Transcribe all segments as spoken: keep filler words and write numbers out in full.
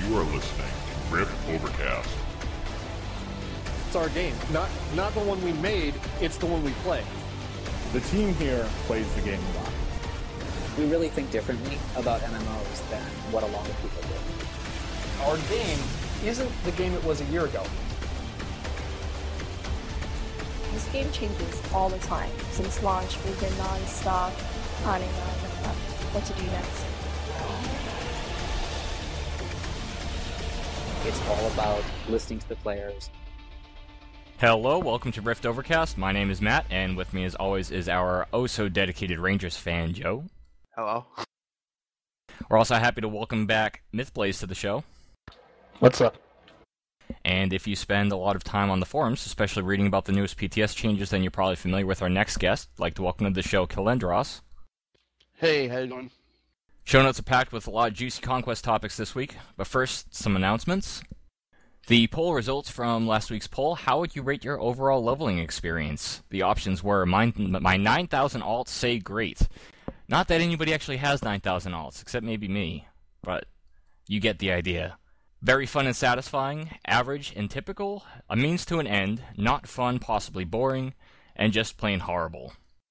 You are listening to Rift Overcast. It's our game. Not not the one we made, it's the one we play. The team here plays the game a lot. We really think differently about M M Os than what a lot of people do. Our game isn't the game it was a year ago. This game changes all the time. Since launch, we've been non-stop planning on uh, what to do next. It's all about listening to the players. Hello, welcome to Rift Overcast. My name is Matt, and with me as always is our oh-so-dedicated Rangers fan, Joe. Hello. We're also happy to welcome back Mythblaze to the show. What's up? And if you spend a lot of time on the forums, especially reading about the newest P T S changes, then you're probably familiar with our next guest. I'd like to welcome to the show Kilendros. Hey, how you doing? Show notes are packed with a lot of juicy Conquest topics this week, but first, some announcements. The poll results from last week's poll: how would you rate your overall leveling experience? The options were, my, my nine thousand alts say great. Not that anybody actually has nine thousand alts, except maybe me, but you get the idea. Very fun and satisfying, average and typical, a means to an end, not fun, possibly boring, and just plain horrible.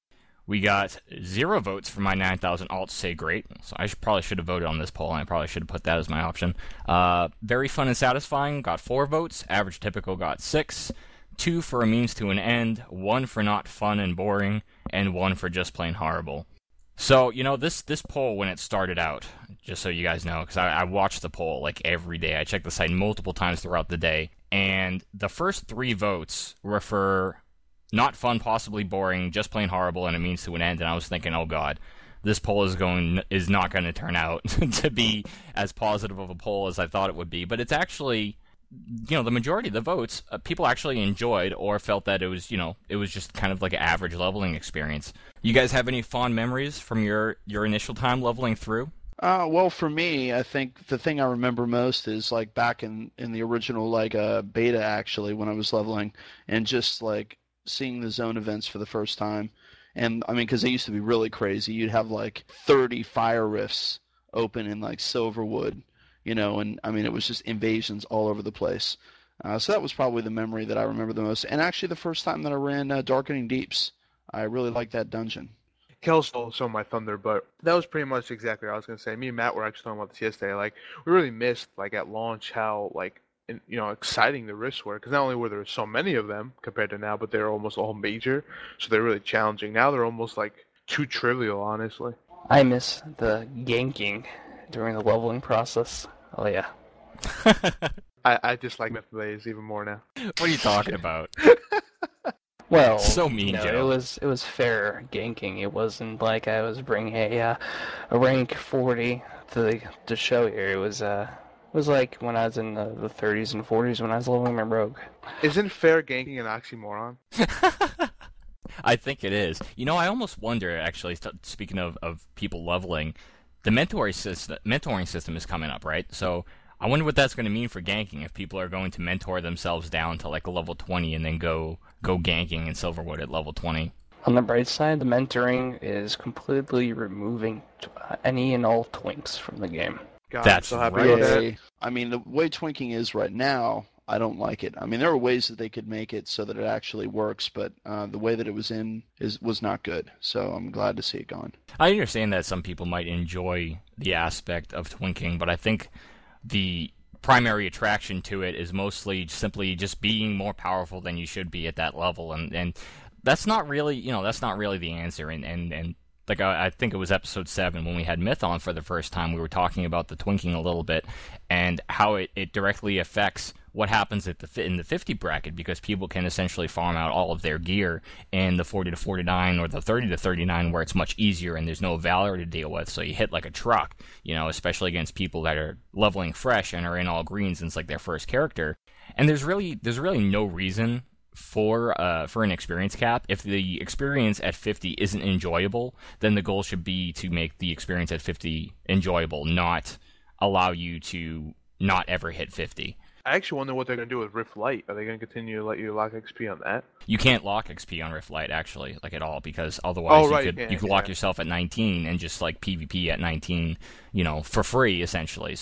We got zero votes for my nine thousand alts say great, so I should, probably should have voted on this poll, and I probably should have put that as my option. Uh, very fun and satisfying, got four votes, average typical got six, two for a means to an end, one for not fun and boring, and one for just plain horrible. So, you know, this, this poll, when it started out, just so you guys know, because I, I watch the poll, like, every day. I check the site multiple times throughout the day, and the first three votes were for not fun, possibly boring, just plain horrible, and it means to an end, and I was thinking, oh god, this poll is going is not going to turn out to be as positive of a poll as I thought it would be, but it's actually, you know, the majority of the votes, uh, people actually enjoyed or felt that it was, you know, it was just kind of like an average leveling experience. You guys have any fond memories from your, your initial time leveling through? Uh, well, for me, I think the thing I remember most is like back in, in the original like uh, beta, actually, when I was leveling, and just like seeing the zone events for the first time. And I mean, because they used to be really crazy. You'd have like thirty fire rifts open in like Silverwood, you know, and I mean, it was just invasions all over the place. Uh, so that was probably the memory that I remember the most. And actually, the first time that I ran uh, Darkening Deeps, I really liked that dungeon. Kel stole some of my thunder, but that was pretty much exactly what I was going to say. Me and Matt were actually talking about this yesterday. Like, we really missed, like, at launch how, like, in, you know, exciting the rifts were. Because not only were there so many of them compared to now, but they were almost all major. So they're really challenging. Now they're almost, like, too trivial, honestly. I miss the ganking during the leveling process. Oh, yeah. I, I dislike Mythblaze even more now. What are you talking about? Well, so mean, you know, Joe. it was it was fair ganking. It wasn't like I was bringing a uh, a rank forty to the to show here. It was uh it was like when I was in the, the thirties and forties when I was leveling my rogue. Isn't fair ganking an oxymoron? I think it is. You know, I almost wonder, actually, st- speaking of, of people leveling, the mentoring system mentoring system is coming up, right? So I wonder what that's going to mean for ganking, if people are going to mentor themselves down to like a level twenty and then go go ganking in Silverwood at level twenty. On the bright side, the mentoring is completely removing uh, any and all twinks from the game. God, That's I'm so happy right. about that. Yeah, I mean, the way twinking is right now, I don't like it. I mean, there are ways that they could make it so that it actually works, but uh, the way that it was in is was not good. So I'm glad to see it gone. I understand that some people might enjoy the aspect of twinking, but I think the primary attraction to it is mostly simply just being more powerful than you should be at that level, and and that's not really, you know, that's not really the answer. And and, and like I, I think it was episode seven when we had Myth on for the first time, we were talking about the twinking a little bit and how it, it directly affects what happens at the in the fifty bracket, because people can essentially farm out all of their gear in the forty to forty-nine or the thirty to thirty-nine, where it's much easier and there's no Valor to deal with, so you hit like a truck, you know, especially against people that are leveling fresh and are in all greens and it's like their first character. And there's really there's really no reason for uh for an experience cap. If the experience at fifty isn't enjoyable, then the goal should be to make the experience at fifty enjoyable, not allow you to not ever hit fifty. I actually wonder what they're going to do with Rift Light. Are they going to continue to let you lock X P on that? You can't lock X P on Rift Light, actually, like at all, because otherwise oh, right, you could yeah, you could yeah. lock yourself at nineteen and just like PvP at nineteen, you know, for free essentially. So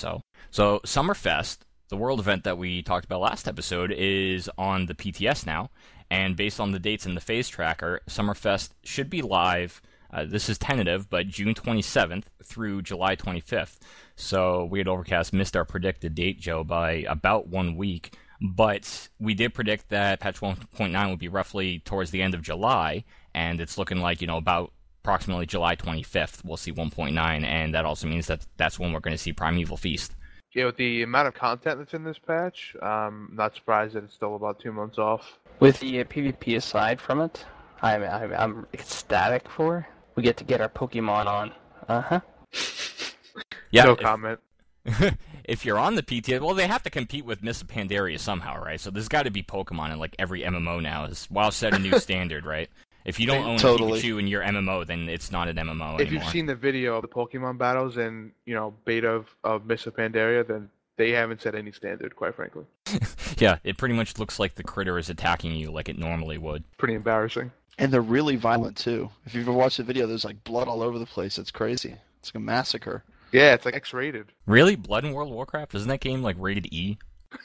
So Summerfest, the world event that we talked about last episode, is on the P T S now, and based on the dates in the phase tracker, Summerfest should be live. Uh, this is tentative, but June twenty-seventh through July twenty-fifth. So we at Overcast missed our predicted date, Joe, by about one week. But we did predict that patch one point nine would be roughly towards the end of July, and it's looking like, you know, about approximately July twenty-fifth we'll see one point nine, and that also means that that's when we're going to see Primeval Feast. Yeah, with the amount of content that's in this patch, um, I'm not surprised that it's still about two months off. With the uh, PvP aside from it, I'm, I'm I'm ecstatic for. We get to get our Pokemon on. Uh huh. Yeah. No if, comment. If you're on the P T S, well, they have to compete with Miss Pandaria somehow, right? So there's got to be Pokemon in like every M M O now. Is WoW set a new standard, right? If you don't own Totally. a Pikachu in your M M O, then it's not an M M O If anymore. you've seen the video of the Pokemon battles and, you know, beta of, of Miss Pandaria, then they haven't set any standard, quite frankly. Yeah, it pretty much looks like the critter is attacking you like it normally would. Pretty embarrassing. And they're really violent too. If you've ever watched the video, there's like blood all over the place. It's crazy. It's like a massacre. Yeah, it's like X-rated. Really? Blood in World of Warcraft? Isn't that game like rated E?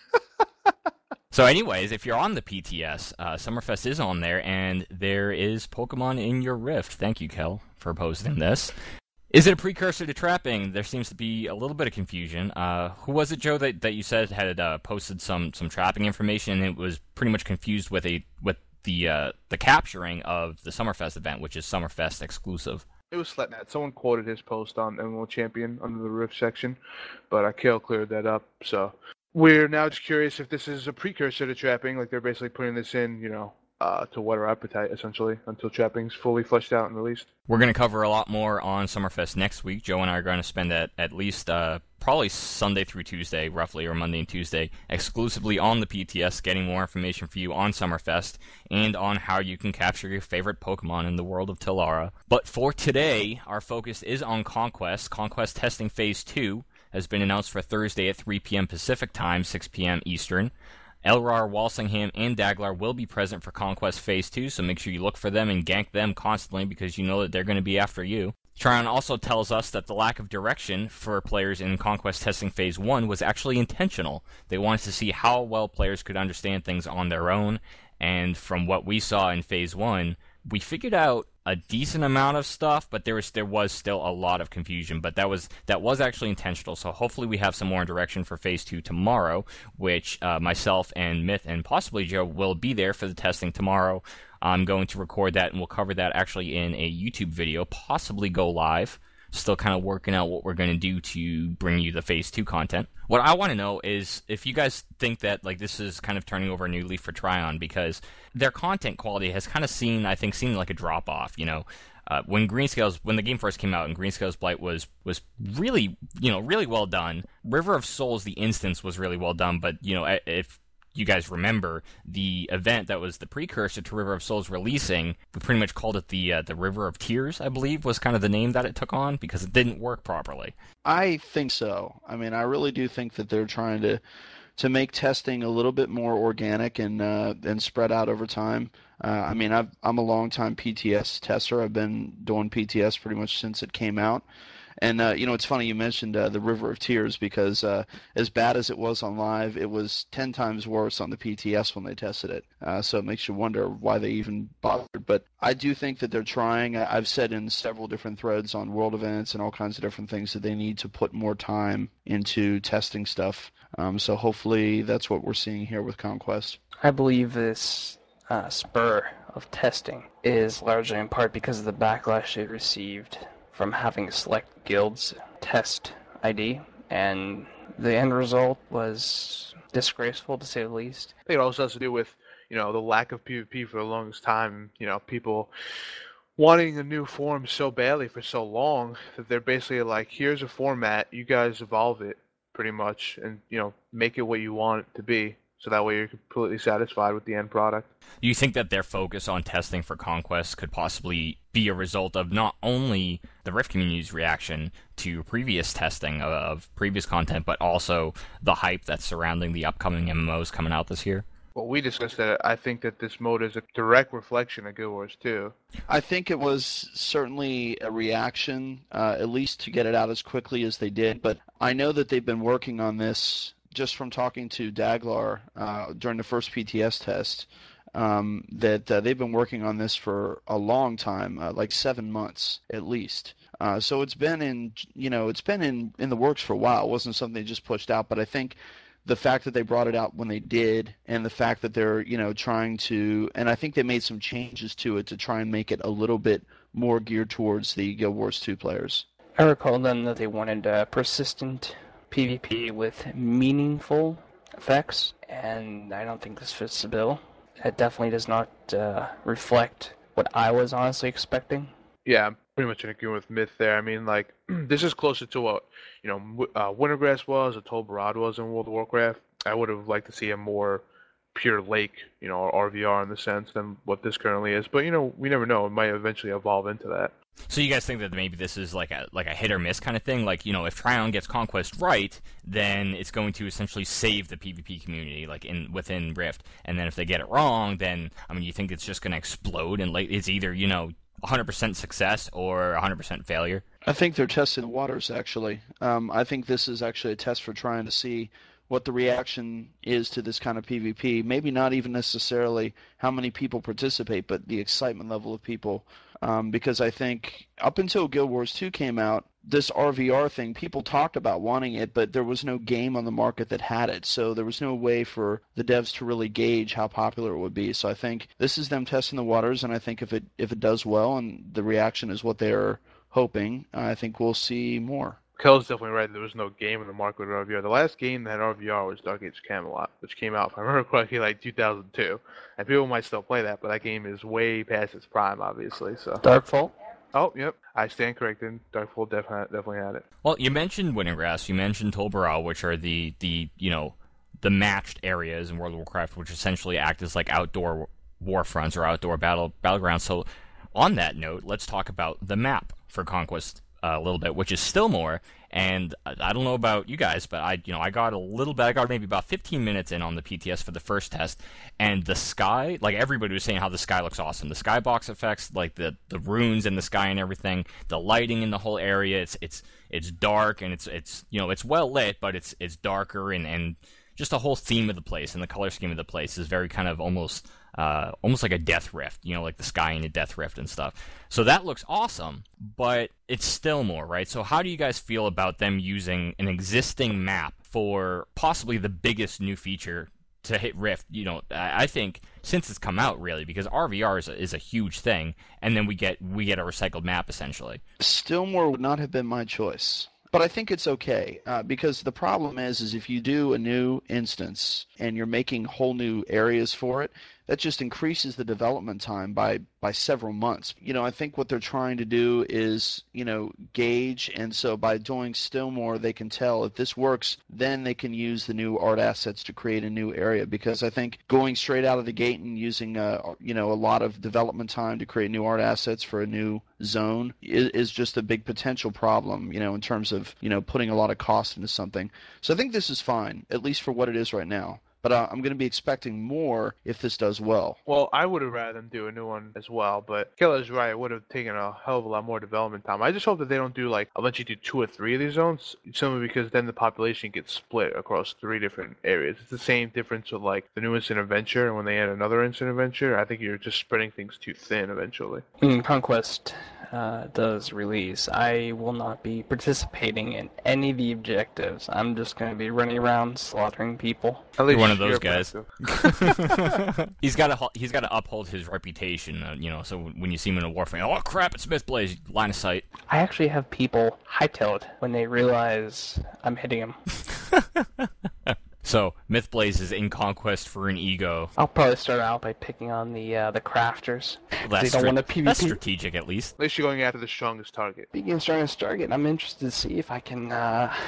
So anyways, if you're on the P T S, uh, Summerfest is on there, and there is Pokemon in your Rift. Thank you, Kel, for posting this. Is it a precursor to trapping? There seems to be a little bit of confusion. Uh, who was it, Joe, that, that you said had uh, posted some, some trapping information, and it was pretty much confused with a with the uh, the capturing of the Summerfest event, which is Summerfest exclusive? It was Sletnet. Someone quoted his post on M M O Champion under the Rift section, but uh, Kale cleared that up. So we're now just curious if this is a precursor to trapping, like they're basically putting this in, you know, uh, to whet our appetite, essentially, until trapping's fully fleshed out and released. We're going to cover a lot more on Summerfest next week. Joe and I are going to spend at, at least uh, probably Sunday through Tuesday, roughly, or Monday and Tuesday, exclusively on the P T S, getting more information for you on Summerfest and on how you can capture your favorite Pokemon in the world of Tillara. But for today, our focus is on Conquest. Conquest Testing Phase two has been announced for Thursday at three p.m. Pacific Time, six p.m. Eastern. Elrar, Walsingham, and Daglar will be present for Conquest Phase two, so make sure you look for them and gank them constantly because you know that they're going to be after you. Tryon also tells us that the lack of direction for players in Conquest Testing Phase one was actually intentional. They wanted to see how well players could understand things on their own, and from what we saw in Phase one, we figured out a decent amount of stuff, but there was there was still a lot of confusion. But that was that was actually intentional. So hopefully we have some more direction for Phase two tomorrow, which uh, myself and Myth and possibly Joe will be there for the testing tomorrow. I'm going to record that, and we'll cover that actually in a YouTube video, possibly go live. Still kind of working out what we're going to do to bring you the Phase two content. What I want to know is if you guys think that like this is kind of turning over a new leaf for Tryon, because their content quality has kind of seen, I think, seen like a drop off. You know, uh, when Greenscales, when the game first came out, and Greenscales Blight was was really, you know, really well done. River of Souls, the instance was really well done, but you know, if you guys remember the event that was the precursor to River of Souls releasing, we pretty much called it the uh, the River of Tears, I believe, was kind of the name that it took on because it didn't work properly. I think so. I mean, I really do think that they're trying to to make testing a little bit more organic and uh, and spread out over time. Uh, I mean, I've, I'm a long-time P T S tester. I've been doing P T S pretty much since it came out. And, uh, you know, it's funny you mentioned uh, the River of Tears because uh, as bad as it was on live, it was ten times worse on the P T S when they tested it. Uh, so it makes you wonder why they even bothered. But I do think that they're trying. I've said in several different threads on world events and all kinds of different things that they need to put more time into testing stuff. Um, so hopefully that's what we're seeing here with Conquest. I believe this uh, spur of testing is largely in part because of the backlash it received from having select guilds test I D, and the end result was disgraceful, to say the least. I think it also has to do with, you know, the lack of PvP for the longest time. You know, people wanting a new form so badly for so long that they're basically like, here's a format, you guys evolve it pretty much, and, you know, make it what you want it to be. So that way you're completely satisfied with the end product. Do you think that their focus on testing for Conquest could possibly be a result of not only the Rift community's reaction to previous testing of previous content, but also the hype that's surrounding the upcoming M M Os coming out this year? Well, we discussed that. I think that this mode is a direct reflection of Guild Wars two. I think it was certainly a reaction, uh, at least to get it out as quickly as they did. But I know that they've been working on this just from talking to Daglar uh, during the first P T S test. Um, that uh, they've been working on this for a long time, uh, like seven months at least. Uh, so it's been in, you know, it's been in, in the works for a while. It wasn't something they just pushed out. But I think the fact that they brought it out when they did, and the fact that they're, you know, trying to, and I think they made some changes to it to try and make it a little bit more geared towards the Guild Wars two players. I recall then that they wanted uh, persistent PvP with meaningful effects, and I don't think this fits the bill. It definitely does not uh, reflect what I was honestly expecting. Yeah, I'm pretty much in agreement with Myth there. I mean, like, this is closer to what, you know, uh, Wintergrass was, or Tol Barad was in World of Warcraft. I would have liked to see a more pure lake, you know, or R V R in the sense than what this currently is. But, you know, we never know. It might eventually evolve into that. So you guys think that maybe this is like a like a hit or miss kind of thing? Like, you know, if Tryon gets Conquest right, then it's going to essentially save the PvP community, like in within Rift. And then if they get it wrong, then, I mean, you think it's just going to explode and like it's either, you know, one hundred percent success or one hundred percent failure? I think they're testing the waters, actually. Um, I think this is actually a test for trying to see what the reaction is to this kind of PvP. Maybe not even necessarily how many people participate, but the excitement level of people. Um, because I think up until Guild Wars two came out, this R V R thing, people talked about wanting it, but there was no game on the market that had it. So there was no way for the devs to really gauge how popular it would be. So I think this is them testing the waters, and I think if it if it does well and the reaction is what they're hoping, I think we'll see more. Kel's definitely right. There was no game in the market with R V R. The last game that had R V R was Dark Age Camelot, which came out, if I remember correctly, like two thousand two. And people might still play that, but that game is way past its prime, obviously. So Darkfall? Oh, yep. I stand corrected. Darkfall definitely definitely had it. Well, you mentioned Wintergrass, you mentioned Tol Barad, which are the, the you know, the matched areas in World of Warcraft, which essentially act as like outdoor war fronts or outdoor battle battlegrounds. So on that note, let's talk about the map for Conquest a little bit, which is Stillmore. And I don't know about you guys, but I, you know, I got a little bit. I got maybe about fifteen minutes in on the P T S for the first test, and the sky, like everybody was saying, how the sky looks awesome. The skybox effects, like the the runes in the sky and everything, the lighting in the whole area. It's it's it's dark and it's it's you know it's well lit, but it's it's darker and and just the whole theme of the place and the color scheme of the place is very kind of almost. Uh, almost like a Death Rift, you know, like the sky in a Death Rift and stuff. So that looks awesome, but it's Stillmore, right? So how do you guys feel about them using an existing map for possibly the biggest new feature to hit Rift? You know, I think since it's come out, really, because R V R is a, is a huge thing, and then we get we get a recycled map essentially. Stillmore would not have been my choice. But I think it's okay, uh, because the problem is, is if you do a new instance and you're making whole new areas for it, that just increases the development time by, by several months. You know, I think what they're trying to do is, you know, gauge, and so by doing Stillmore, they can tell if this works, then they can use the new art assets to create a new area, because I think going straight out of the gate and using, uh, you know, a lot of development time to create new art assets for a new zone is, is just a big potential problem, you know, in terms of, you know, putting a lot of cost into something. So I think this is fine, at least for what it is right now. But uh, I'm going to be expecting more if this does well. Well, I would have rather them do a new one as well, but Keller's right. It would have taken a hell of a lot more development time. I just hope that they don't do, like, I'll let you do two or three of these zones, simply because then the population gets split across three different areas. It's the same difference with, like, the new Instant Adventure, and when they add another Instant Adventure, I think you're just spreading things too thin eventually. When Conquest uh, does release, I will not be participating in any of the objectives. I'm just going to be running around slaughtering people. At least one of those guys. he's got to he's got to uphold his reputation, uh, you know. So when you see him in a warframe, oh crap, it's Mythblaze, line of sight. I actually have people hightail it when they realize I'm hitting them. So Mythblaze is in Conquest for an ego. I'll probably start out by picking on the uh, the crafters. Well, they don't stra- want to PvP. That's strategic, at least. At least you're going after the strongest target. Speaking of strongest target, I'm interested to see if I can uh,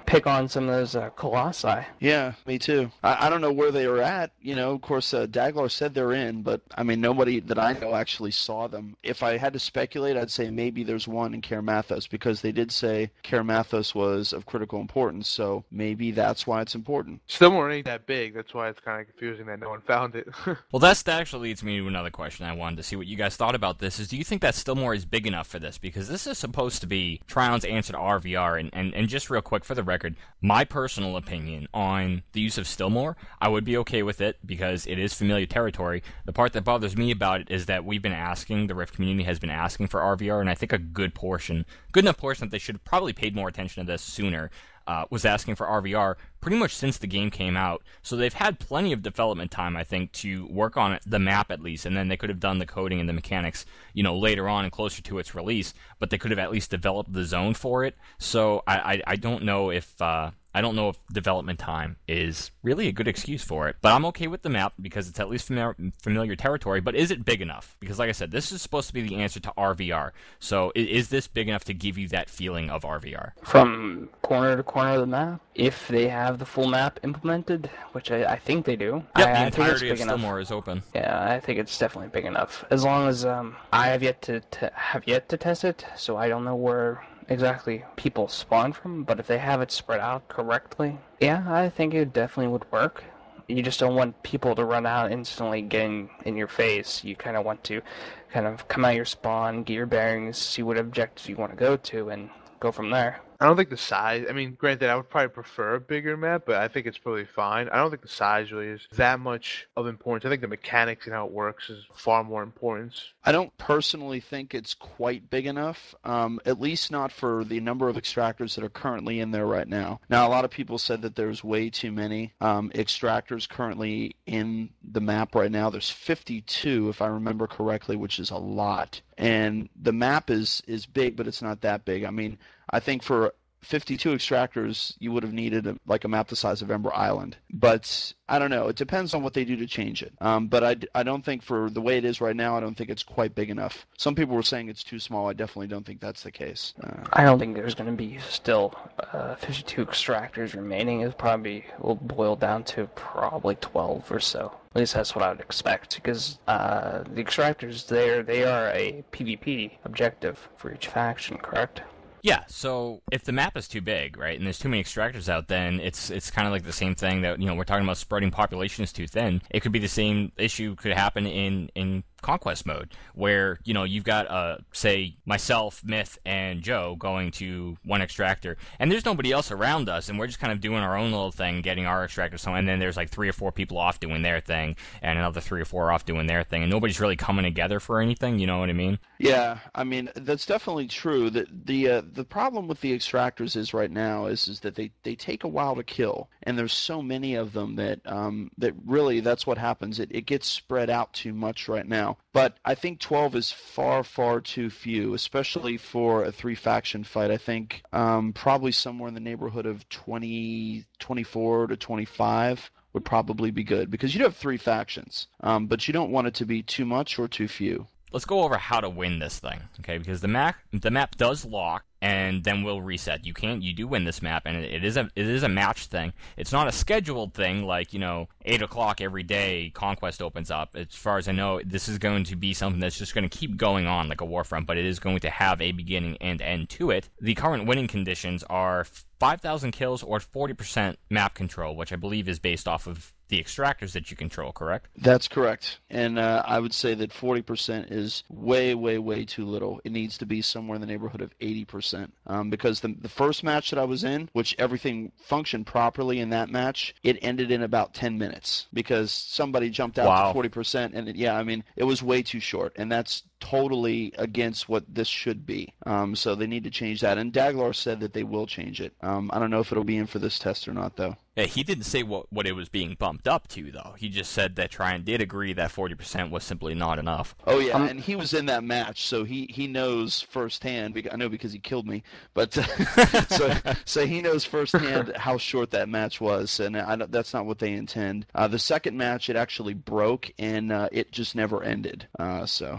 pick on some of those uh, Colossi. Yeah, me too. I, I don't know where they were at. You know, of course, uh, Daglar said they're in, but I mean, nobody that I know actually saw them. If I had to speculate, I'd say maybe there's one in Karamathos, because they did say Karamathos was of critical importance, so maybe that's why it's important. Stillmore ain't that big. That's why it's kind of confusing that no one found it. Well, that's, that actually leads me to another question I wanted to see what you guys thought about this, is do you think that Stillmore is big enough for this? Because this is supposed to be Trion's answer to R V R, and, and, and just real quick for the record, my personal opinion on the use of Stillmore, I would be okay with it because it is familiar territory. The part that bothers me about it is that we've been asking, the Rift community has been asking for R V R, and I think a good portion, good enough portion that they should have probably paid more attention to this sooner, Uh, was asking for R V R pretty much since the game came out. So they've had plenty of development time, I think, to work on it, the map at least, and then they could have done the coding and the mechanics, you know, later on and closer to its release, but they could have at least developed the zone for it. So I, I, I don't know if... Uh, I don't know if development time is really a good excuse for it, but I'm okay with the map because it's at least familiar, familiar territory, but is it big enough? Because like I said, this is supposed to be the answer to R V R, so is, is this big enough to give you that feeling of R V R? From corner to corner of the map, if they have the full map implemented, which I, I think they do. Yep, I, the I think it's entirety big of enough. Stillmore is open. Yeah, I think it's definitely big enough. As long as um, I have yet to, to have yet to test it, so I don't know where exactly people spawn from, but if they have it spread out correctly, yeah, I think it definitely would work. You just don't want people to run out instantly getting in your face. You kind of want to kind of come out your spawn, get your bearings, see what objectives you want to go to, and go from there. I don't think the size, I mean, granted, I would probably prefer a bigger map, but I think it's probably fine. I don't think the size really is that much of importance. I think the mechanics and how it works is far more important. I don't personally think it's quite big enough, um, at least not for the number of extractors that are currently in there right now. Now, a lot of people said that there's way too many um, extractors currently in the map right now. There's fifty-two, if I remember correctly, which is a lot. And the map is, is big, but it's not that big. I mean, I think for fifty-two extractors, you would have needed a, like a map the size of Ember Island. But I don't know. It depends on what they do to change it. Um, but I, I don't think for the way it is right now, I don't think it's quite big enough. Some people were saying it's too small. I definitely don't think that's the case. Uh, I don't think there's going to be still uh, fifty-two extractors remaining. It probably will boil down to probably twelve or so. At least that's what I would expect, because uh, the extractors, they're, they are a PvP objective for each faction, correct? Yeah, so if the map is too big, right, and there's too many extractors out, then it's it's kind of like the same thing that, you know, we're talking about spreading population is too thin. It could be the same issue could happen in, in Conquest mode, where, you know, you've got, uh, say, myself, Myth, and Joe going to one extractor, and there's nobody else around us, and we're just kind of doing our own little thing, getting our extractor, so, and then there's like three or four people off doing their thing, and another three or four off doing their thing, and nobody's really coming together for anything, you know what I mean? Yeah, I mean, that's definitely true. The the, uh, the problem with the extractors is right now is, is that they, they take a while to kill, and there's so many of them that um, that really that's what happens. It, it gets spread out too much right now. But I think twelve is far, far too few, especially for a three-faction fight. I think um, probably somewhere in the neighborhood of twenty, twenty-four to twenty-five would probably be good, because you do have three factions, um, but you don't want it to be too much or too few. Let's go over how to win this thing, okay? Because the map the map does lock, and then we'll reset. You can't you do win this map, and it, it is a it is a match thing. It's not a scheduled thing like, you know, eight o'clock every day Conquest opens up. As far as I know, this is going to be something that's just going to keep going on like a Warfront, but it is going to have a beginning and end to it. The current winning conditions are five thousand kills or forty percent map control, which I believe is based off of the extractors that you control, correct? That's correct. And uh, I would say that forty percent is way, way, way too little. It needs to be somewhere in the neighborhood of eighty percent. Um, because the, the first match that I was in, which everything functioned properly in that match, it ended in about ten minutes because somebody jumped out Wow. to forty percent. And it, yeah, I mean, it was way too short. And that's totally against what this should be. Um, so they need to change that. And Daglar said that they will change it. Um, I don't know if it'll be in for this test or not, though. Yeah, he didn't say what, what it was being bumped up to, though. He just said that Tryon did agree that forty percent was simply not enough. Oh, yeah, Um, and he was in that match, so he, he knows firsthand. bec- I know because he killed me, but uh, so so he knows firsthand how short that match was, and I, don't- that's not what they intend. Uh, the second match, it actually broke, and uh, it just never ended. Uh, so Yeah,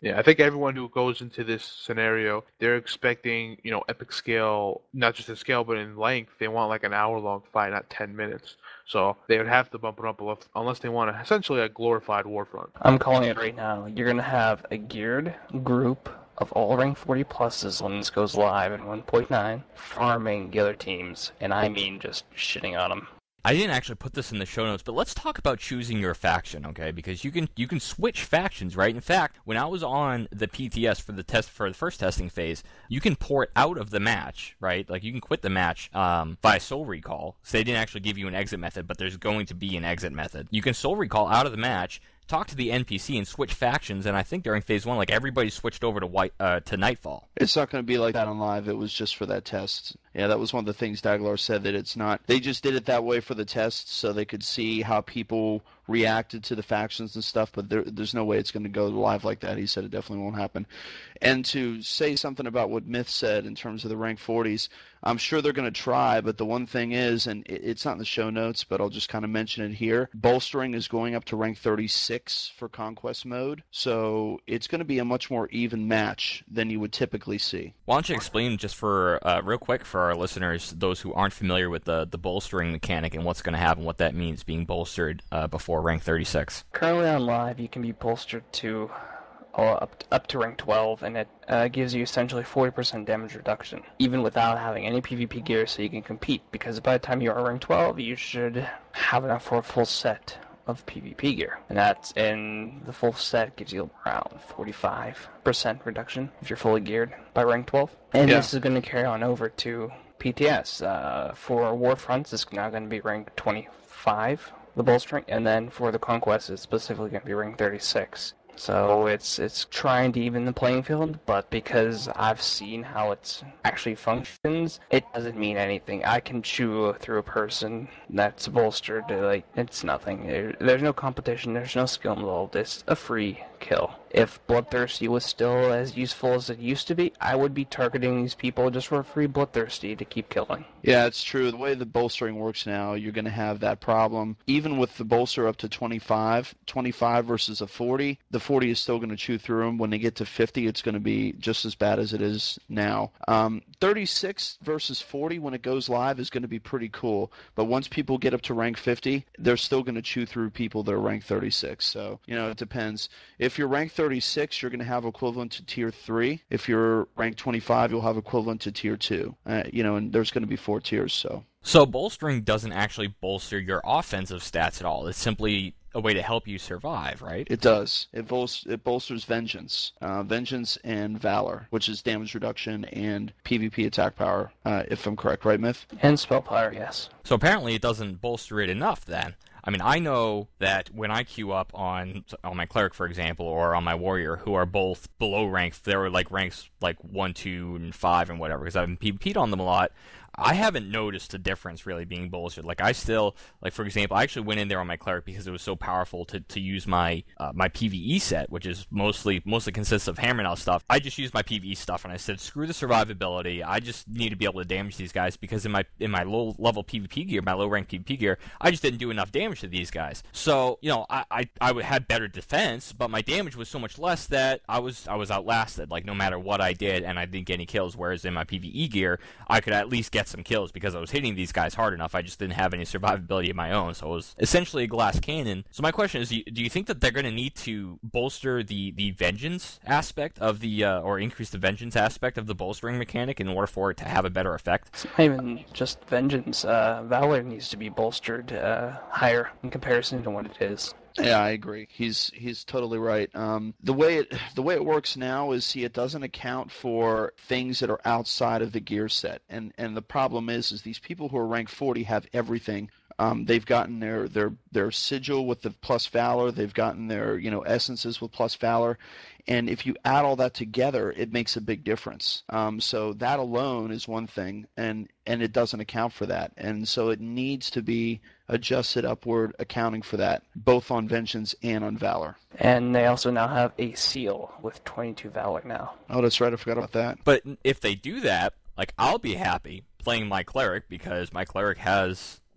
Yeah, I think everyone who goes into this scenario, they're expecting, you know, epic scale, not just in scale, but in length. They want like an hour-long fight, not ten minutes. So they would have to bump it up unless they want a, essentially a glorified Warfront. I'm calling it right now. You're going to have a geared group of all rank forty pluses when this goes live in one point nine, farming the other teams, and I mean just shitting on them. I didn't actually put this in the show notes, but let's talk about choosing your faction, okay? Because you can you can switch factions, right? In fact, when I was on the P T S for the test for the first testing phase, you can port out of the match, right? Like you can quit the match um, via soul recall. So they didn't actually give you an exit method, but there's going to be an exit method. You can soul recall out of the match, talk to the N P C and switch factions, and I think during phase one, like everybody switched over to white uh, to Nightfall. It's not going to be like that on live. It was just for that test. Yeah, that was one of the things Daglar said, that it's not. They just did it that way for the test, so they could see how people reacted to the factions and stuff. But there, there's no way it's going to go live like that. He said it definitely won't happen. And to say something about what Myth said in terms of the rank forties, I'm sure they're going to try, but the one thing is, and it's not in the show notes, but I'll just kind of mention it here, bolstering is going up to rank thirty-six for Conquest mode, so it's going to be a much more even match than you would typically see. Why don't you explain just for, uh, real quick for our listeners, those who aren't familiar with the, the bolstering mechanic and what's going to happen, what that means, being bolstered uh, before rank thirty-six. Currently on live, you can be bolstered to uh, up, to, up to rank twelve, and it uh, gives you essentially forty percent damage reduction, even without having any PvP gear, so you can compete, because by the time you are rank twelve, you should have enough for a full set of PvP gear, and that's in the full set gives you around forty-five percent reduction if you're fully geared by rank twelve, and yeah. This is going to carry on over to P T S. Uh, for Warfronts, it's now going to be rank twenty-five, the bolstering, and then for the Conquest, it's specifically going to be rank thirty-six. So it's it's trying to even the playing field, but because I've seen how it actually functions, it doesn't mean anything. I can chew through a person that's bolstered, like, it's nothing. There, there's no competition, there's no skill involved, it's a free kill. If Bloodthirsty was still as useful as it used to be, I would be targeting these people just for free Bloodthirsty to keep killing. Yeah, it's true. The way the bolstering works now, you're going to have that problem. Even with the bolster up to twenty-five, twenty-five versus a forty, the forty is still going to chew through them. When they get to fifty, it's going to be just as bad as it is now. Um, thirty-six versus forty when it goes live is going to be pretty cool. But once people get up to rank fifty, they're still going to chew through people that are ranked thirty-six. So, you know, it depends. If you're ranked thirty-six, you're going to have equivalent to tier three. If you're ranked twenty-five, you'll have equivalent to tier two. Uh, you know, and there's going to be four tiers, so. So bolstering doesn't actually bolster your offensive stats at all. It's simply a way to help you survive, right? It does. It, bolst- it bolsters Vengeance. Uh, Vengeance and Valor, which is damage reduction and PvP attack power, uh, if I'm correct, right, Myth? And spell power, yes. So apparently it doesn't bolster it enough then. I mean, I know that when I queue up on on my Cleric, for example, or on my Warrior, who are both below rank, they're like ranks like one, two, and five and whatever, because I've been PvP'd on them a lot, I haven't noticed a difference really being bolstered. Like, I still, like, for example, I actually went in there on my Cleric because it was so powerful to, to use my uh, my PvE set, which is mostly mostly consists of hammer now stuff. I just used my PvE stuff, and I said, screw the survivability. I just need to be able to damage these guys, because in my in my low level PvP gear, my low rank PvP gear, I just didn't do enough damage to these guys. So, you know, I I, I had better defense, but my damage was so much less that I was I was outlasted, like, no matter what I did, and I didn't get any kills. Whereas in my PvE gear, I could at least get some kills because I was hitting these guys hard enough. I just didn't have any survivability of my own, so it was essentially a glass cannon. So my question is, do you, do you think that they're going to need to bolster the, the vengeance aspect of the, uh, or increase the vengeance aspect of the bolstering mechanic in order for it to have a better effect? It's not even just vengeance. Uh, Valor needs to be bolstered uh, higher in comparison to what it is. Yeah, I agree. He's he's totally right. Um, the way it the way it works now is, see, it doesn't account for things that are outside of the gear set, and and the problem is is these people who are ranked forty have everything. Um, they've gotten their, their their sigil with the plus valor. They've gotten their, you know, essences with plus valor. And if you add all that together, it makes a big difference. Um, so that alone is one thing, and, and it doesn't account for that. And so it needs to be adjusted upward, accounting for that, both on Vengeance and on Valor. And they also now have a seal with twenty-two Valor now. Oh, that's right. I forgot about that. But if they do that, like, I'll be happy playing my Cleric, because my Cleric has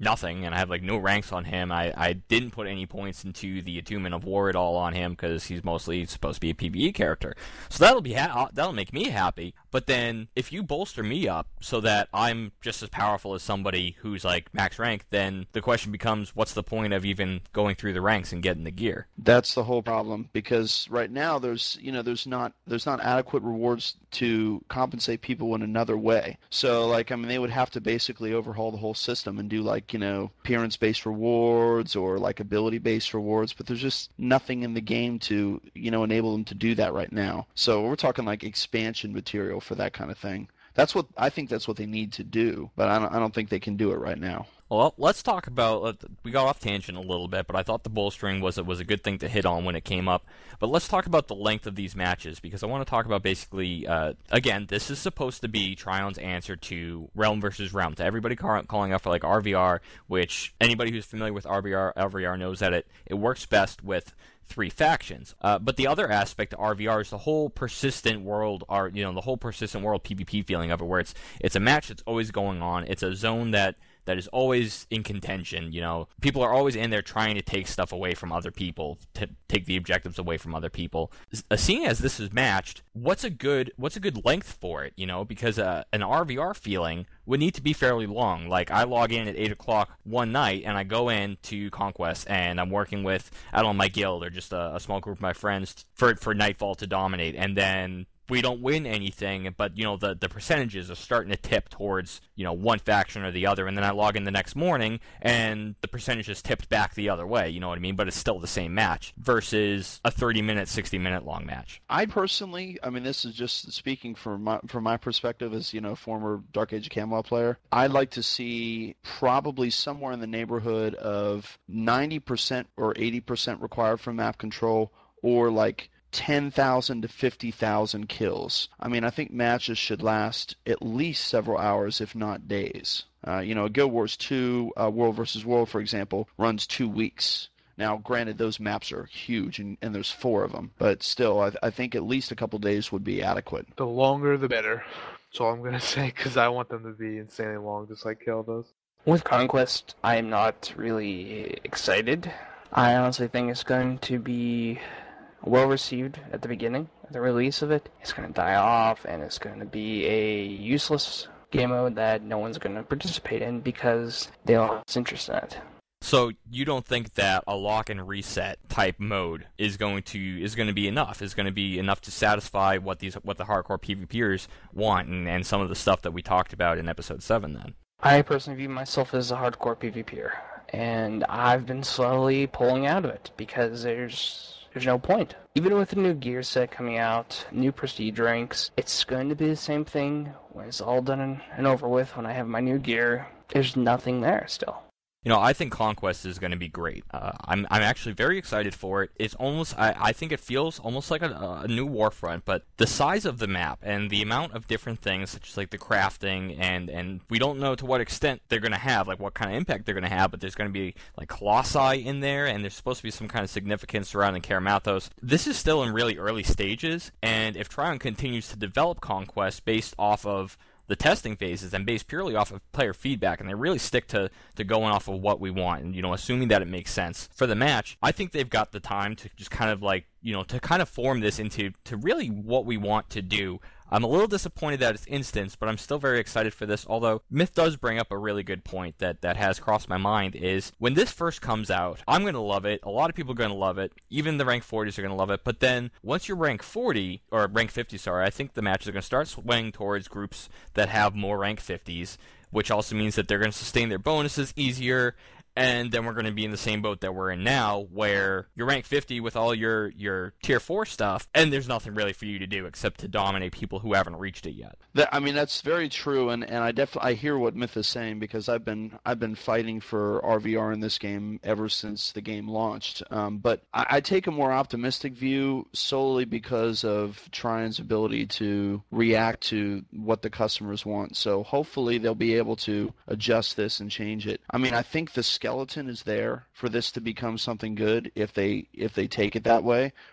nothing, and I have like no ranks on him. I, I didn't put any points into the Attunement of War at all on him because he's mostly supposed to be a PvE character. So that'll be ha- that'll make me happy. But then if you bolster me up so that I'm just as powerful as somebody who's like max rank, then the question becomes, what's the point of even going through the ranks and getting the gear? That's the whole problem, because right now there's you know there's not there's not adequate rewards to compensate people in another way. So like I mean they would have to basically overhaul the whole system and do like you know appearance-based rewards or like ability-based rewards, but there's just nothing in the game to you know enable them to do that right now. So we're talking like expansion material for that kind of thing. That's what I think that's what they need to do, but I don't, I don't think they can do it right now. Well, let's talk about, we got off tangent a little bit, but I thought the bolstering was, was a good thing to hit on when it came up. But let's talk about the length of these matches, because I want to talk about basically, uh, again, this is supposed to be Trion's answer to Realm versus Realm, to everybody ca- calling out for like R V R, which anybody who's familiar with R V R, R V R knows that it, it works best with three factions. Uh, but the other aspect of R V R is the whole persistent world, or you know, the whole persistent world PvP feeling of it, where it's it's a match that's always going on. It's a zone that that is always in contention. You know, people are always in there trying to take stuff away from other people, to take the objectives away from other people. Uh, seeing as this is matched, what's a good what's a good length for it? You know, because uh, an R V R feeling would need to be fairly long. Like I log in at eight o'clock one night and I go in to Conquest and I'm working with I don't know my guild or just a, a small group of my friends for for Nightfall to dominate, and then we don't win anything, but you know the the percentages are starting to tip towards you know one faction or the other, and then I log in the next morning and the percentage is tipped back the other way. You know what I mean? But it's still the same match versus a thirty minute, sixty minute long match. I personally, I mean, this is just speaking from my from my perspective as you know former Dark Age of Camelot player. I'd like to see probably somewhere in the neighborhood of ninety percent or eighty percent required for map control, or like ten thousand to fifty thousand kills. I mean, I think matches should last at least several hours, if not days. Uh, you know, Guild Wars two, uh, World versus World, for example, runs two weeks. Now, granted, those maps are huge, and, and there's four of them, but still, I, I think at least a couple days would be adequate. The longer, the better. That's all I'm going to say, because I want them to be insanely long, just like Kale does. With Conquest, I am not really excited. I honestly think it's going to be well received at the beginning, at the release of it. It's going to die off, and it's going to be a useless game mode that no one's going to participate in because they don't have interest in it. So you don't think that a lock and reset type mode is going to is going to be enough? Is going to be enough to satisfy what these what the hardcore PvPers want, and, and some of the stuff that we talked about in episode seven? Then I personally view myself as a hardcore PvPer, and I've been slowly pulling out of it because there's There's no point. Even with the new gear set coming out, new prestige ranks, it's going to be the same thing when it's all done and over with. When I have my new gear, there's nothing there still. You know, I think Conquest is going to be great. Uh, I'm I'm actually very excited for it. It's almost, I, I think it feels almost like a, a new Warfront, but the size of the map and the amount of different things, such as like the crafting, and, and we don't know to what extent they're going to have, like what kind of impact they're going to have, but there's going to be like Colossi in there, and there's supposed to be some kind of significance surrounding Karamathos. This is still in really early stages, and if Trion continues to develop Conquest based off of the testing phases and based purely off of player feedback, and they really stick to, to going off of what we want, and you know, assuming that it makes sense for the match, I think they've got the time to just kind of like, you know, to kind of form this into to really what we want to do. I'm a little disappointed that it's instance, but I'm still very excited for this, although Myth does bring up a really good point that, that has crossed my mind, is when this first comes out, I'm going to love it, a lot of people are going to love it, even the rank forties are going to love it, but then once you're rank forty, or rank fifty, sorry, I think the matches are going to start swaying towards groups that have more rank fifties, which also means that they're going to sustain their bonuses easier, and then we're going to be in the same boat that we're in now, where you're rank fifty with all your, your tier four stuff, and there's nothing really for you to do except to dominate people who haven't reached it yet. That, I mean, that's very true, and, and I definitely I hear what Myth is saying, because I've been I've been fighting for R V R in this game ever since the game launched. Um, but I, I take a more optimistic view solely because of Trion's ability to react to what the customers want. So hopefully they'll be able to adjust this and change it. I mean, I think the skeleton is there for this to become something good if they if they take it that way.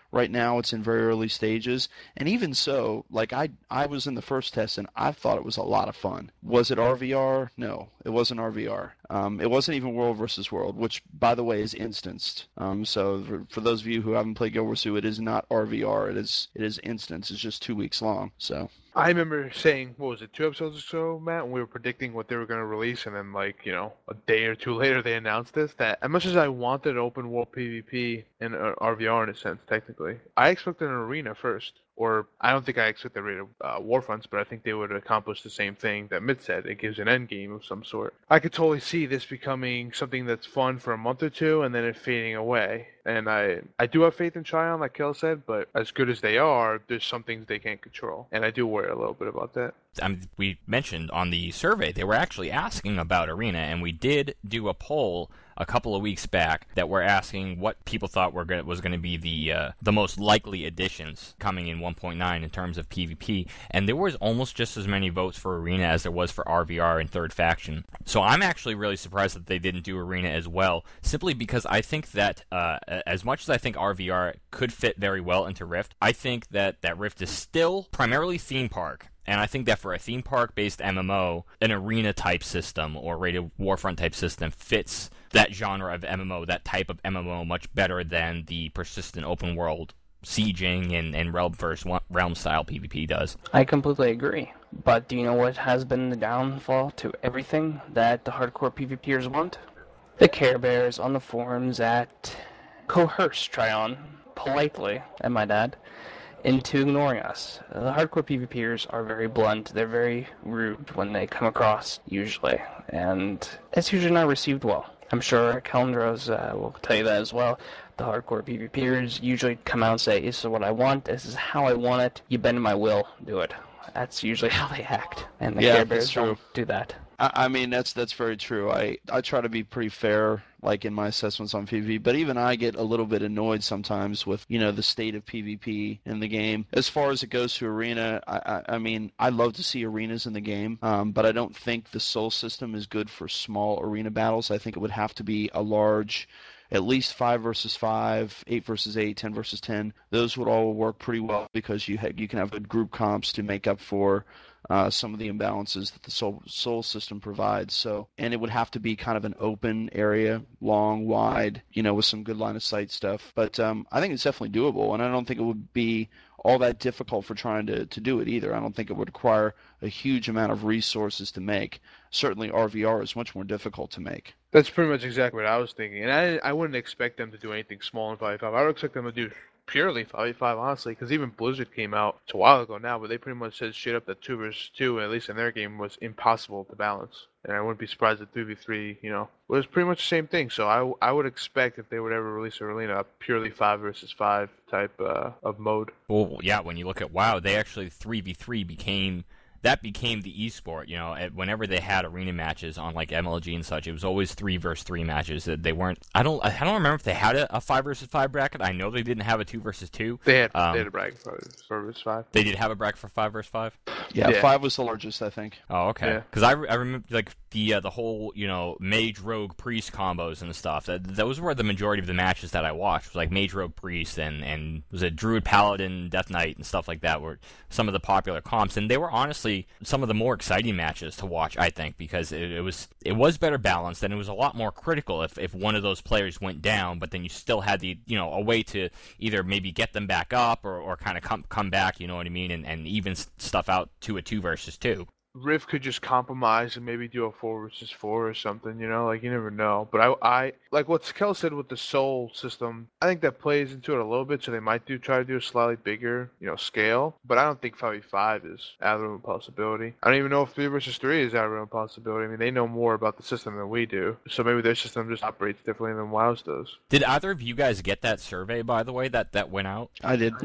Right now, it's in very early stages, and even so, like I, I was in the first test, and I thought it was a lot of fun. Was it R V R? No, it wasn't R V R. Um, it wasn't even World versus World, which, by the way, is instanced. Um, so for, for those of you who haven't played Guild Wars two, it is not R V R. It is it is instanced. It's just two weeks long. So. I remember saying, what was it, two episodes or so, Matt, when we were predicting what they were going to release, and then, like, you know, a day or two later they announced this, that as much as I wanted open world PvP and uh, R V R in a sense, technically, I expected an arena first. Or I don't think I expect the rate of uh, Warfronts, but I think they would accomplish the same thing that Mitt said. It gives an end game of some sort. I could totally see this becoming something that's fun for a month or two and then it fading away. And I I do have faith in Tryon, like Kel said, but as good as they are, there's some things they can't control. And I do worry a little bit about that. I mean, we mentioned on the survey, they were actually asking about Arena, and we did do a poll a couple of weeks back that were asking what people thought were gonna, was going to be the uh, the most likely additions coming in one point nine in terms of PvP, and there was almost just as many votes for Arena as there was for R V R and Third Faction. So I'm actually really surprised that they didn't do Arena as well, simply because I think that uh, as much as I think R V R could fit very well into Rift, I think that, that Rift is still primarily theme park. And I think that for a theme park-based M M O, an arena-type system or rated Warfront-type system fits that genre of M M O, that type of M M O, much better than the persistent open-world sieging and, and realm-first, realm-style PvP does. I completely agree. But do you know what has been the downfall to everything that the hardcore PvPers want? The Care Bears on the forums that coerce Tryon, politely, and my dad, into ignoring us. The hardcore PvPers are very blunt. They're very rude when they come across, usually. And it's usually not received well. I'm sure Calendros uh, will tell you that as well. The hardcore PvPers usually come out and say, this is what I want, this is how I want it, you bend my will, do it. That's usually how they act. And the Yeah, Care Bears that's true. don't do that. I, I mean, that's that's very true. I, I try to be pretty fair, like in my assessments on PvP, but even I get a little bit annoyed sometimes with, you know, the state of PvP in the game. As far as it goes to Arena, I, I, I mean, I love to see arenas in the game, um, but I don't think the Soul system is good for small arena battles. I think it would have to be a large, at least five versus five, eight versus eight, ten versus ten. Those would all work pretty well because you ha- you can have good group comps to make up for uh, some of the imbalances that the Soul, Soul system provides. So, and it would have to be kind of an open area, long, wide, you know, with some good line of sight stuff. But um, I think it's definitely doable, and I don't think it would be all that difficult for trying to, to do it either. I don't think it would require a huge amount of resources to make. Certainly R V R is much more difficult to make. That's pretty much exactly what I was thinking. And I I wouldn't expect them to do anything small in five v five. I would expect them to do purely five v five, honestly, because even Blizzard came out a while ago now, but they pretty much said straight up that two versus two, at least in their game, was impossible to balance. And I wouldn't be surprised if three v three, you know, was pretty much the same thing. So I, I would expect if they would ever release a Arena, a purely five versus five type uh, of mode. Well, yeah, when you look at WoW, they actually three v three became... That became the esport, you know, whenever they had arena matches on like M L G and such, it was always three versus three matches. They weren't, I don't, I don't remember if they had a, a five versus five bracket. I know they didn't have a two versus two. They had, um, they had a bracket for five versus five. They did have a bracket for five versus five? Yeah, Yeah. five was the largest, I think. Oh, okay. Yeah. Because I, I remember like the uh, the whole, you know, mage rogue priest combos and stuff. That those were the majority of the matches that I watched. It was like mage rogue priest and and was it druid paladin death knight and stuff like that were some of the popular comps, and they were honestly some of the more exciting matches to watch, I think, because it, it was it was better balanced and it was a lot more critical if, if one of those players went down, but then you still had the, you know, a way to either maybe get them back up or, or kind of come come back, you know what I mean, and, and even stuff out to a two versus two. Rift could just compromise and maybe do a four versus four or something, you know, like you never know. But I, I like what Kel said with the Soul system. I think that plays into it a little bit, so they might do try to do a slightly bigger, you know, scale. But I don't think five v five is out of the realm of possibility. I don't even know if three versus three is out of the realm of possibility. I mean, they know more about the system than we do, so maybe their system just operates differently than WoW's does. Did either of you guys get that survey, by the way, that that went out? I did. No.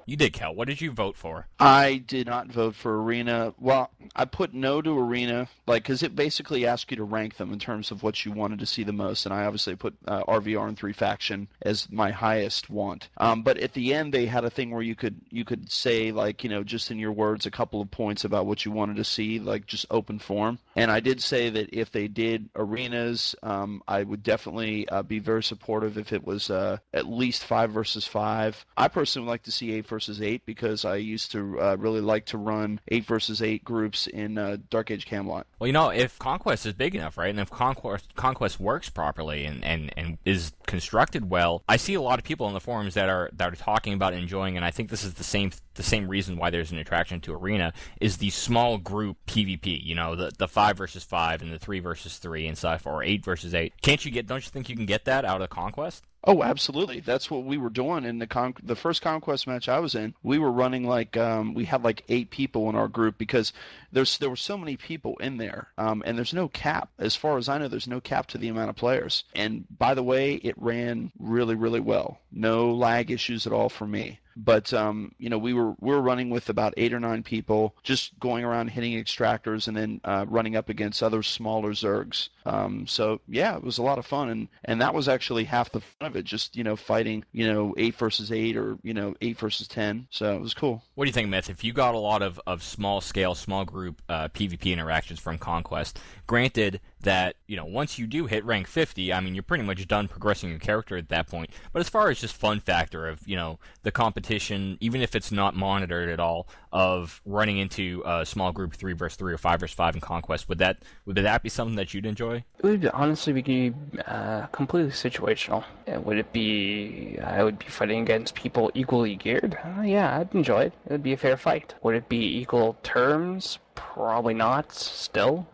You did, Kel. What did you vote for? I did not vote for Arena. Well, I put no to Arena, like, because it basically asked you to rank them in terms of what you wanted to see the most, and I obviously put uh, R V R and three faction as my highest want. Um, but at the end, they had a thing where you could you could say, like, you know, just in your words, a couple of points about what you wanted to see, like just open form. And I did say that if they did arenas, um, I would definitely uh, be very supportive if it was uh, at least five versus five. I personally would like to see eight versus eight because I used to uh, really like to run eight versus eight groups in uh, Dark Age Camelot. Well, you know, if Conquest is big enough, right, and if Conquest Conquest works properly and, and, and is constructed well, I see a lot of people in the forums that are that are talking about enjoying, and I think this is the same the same reason why there's an attraction to Arena, is the small group PvP, you know, the the five versus five and the three versus three and stuff, or eight versus eight. Can't you get, don't you think you can get that out of Conquest? Oh, absolutely. That's what we were doing in the con- the first Conquest match I was in. We were running like um, we had like eight people in our group because there's there were so many people in there, um, and there's no cap. As far as I know, there's no cap to the amount of players. And by the way, it ran really, really well. No lag issues at all for me. But um, you know, we were we were running with about eight or nine people, just going around hitting extractors and then uh, running up against other smaller Zergs. Um, so yeah, it was a lot of fun, and, and that was actually half the fun of it. Just, you know, fighting, you know, eight versus eight or, you know, eight versus ten. So it was cool. What do you think, Myth? If you got a lot of, of small scale, small group uh, PvP interactions from Conquest, granted that, you know, once you do hit rank fifty, I mean, you're pretty much done progressing your character at that point. But as far as just fun factor of, you know, the competition, even if it's not monitored at all, of running into a small group three versus three or five versus five in Conquest, would that would that be something that you'd enjoy? It would honestly be uh, completely situational. Uh, Would it be, I would be fighting against people equally geared? Uh, yeah, I'd enjoy it. It would be a fair fight. Would it be equal terms? Probably not, still.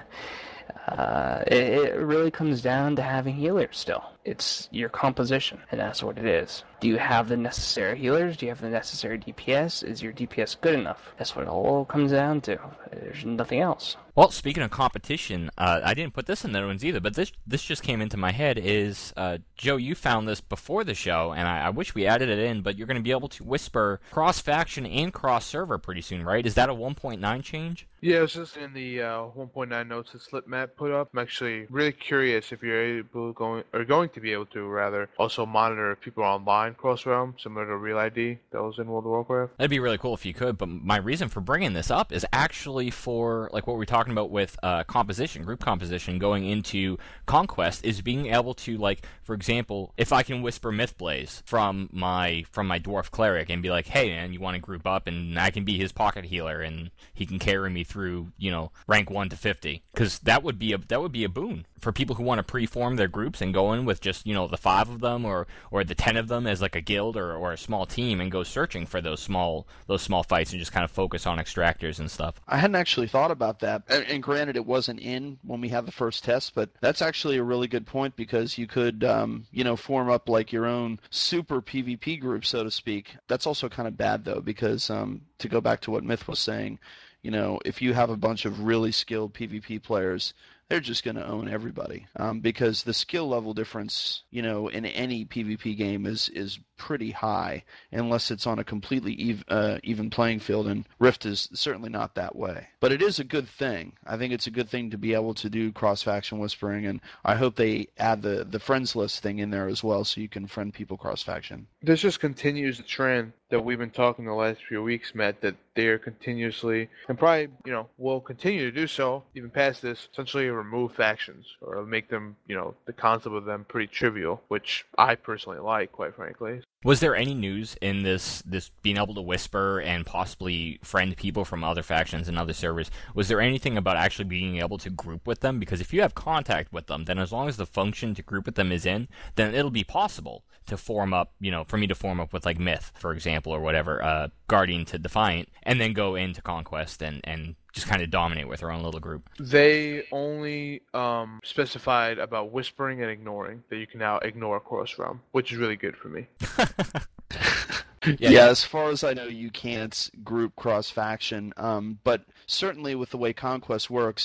uh, it, it really comes down to having healers still. It's your composition, and that's what it is. Do you have the necessary healers? Do you have the necessary D P S? Is your D P S good enough? That's what it all comes down to. There's nothing else. Well, speaking of competition, uh, I didn't put this in the ones either, but this this just came into my head. Is uh, Joe, you found this before the show, and I, I wish we added it in, but you're going to be able to whisper cross-faction and cross-server pretty soon, right? Is that a one point nine change? Yeah, it's just in the uh, one point nine notes that Slipmat put up. I'm actually really curious if you're able going or going to be able to rather also monitor if people are online cross-realm, similar to Real I D that was in World of Warcraft. That'd be really cool if you could. But my reason for bringing this up is actually for like what we're talking about with uh, composition, group composition, going into Conquest, is being able to, like, for example, if I can whisper Mythblaze from my from my dwarf cleric and be like, hey man, you want to group up, and I can be his pocket healer and he can carry me through, you know, rank one to fifty, because that would be a that would be a boon for people who want to pre-form their groups and go in with just, you know, the five of them or or the ten of them as like a guild or, or a small team and go searching for those small those small fights and just kind of focus on extractors and stuff. I hadn't actually thought about that, and, and granted, it wasn't in when we had the first test, but that's actually a really good point, because you could, um, you know, form up like your own super PvP group, so to speak. That's also kind of bad though, because um, to go back to what Myth was saying, you know, if you have a bunch of really skilled PvP players, they're just going to own everybody, um, because the skill level difference, you know, in any PvP game is is pretty high, unless it's on a completely ev- uh, even playing field, and Rift is certainly not that way. But it is a good thing. I think it's a good thing to be able to do cross-faction whispering, and I hope they add the, the friends list thing in there as well, so you can friend people cross-faction. This just continues the trend that we've been talking the last few weeks, Matt, that they're continuously, and probably, you know, will continue to do so, even past this, essentially remove factions, or make them, you know, the concept of them pretty trivial, which I personally like, quite frankly. Was there any news in this this being able to whisper and possibly friend people from other factions and other servers? Was there anything about actually being able to group with them? Because if you have contact with them, then as long as the function to group with them is in, then it'll be possible to form up, you know, for me to form up with like Myth, for example, or whatever, uh, Guardian to Defiant, and then go into Conquest and, and just kind of dominate with our own little group. They only um, specified about whispering and ignoring, that you can now ignore cross-realm, which is really good for me. Yeah, yeah, as far as I know, you can't group cross-faction, um, but certainly with the way Conquest works,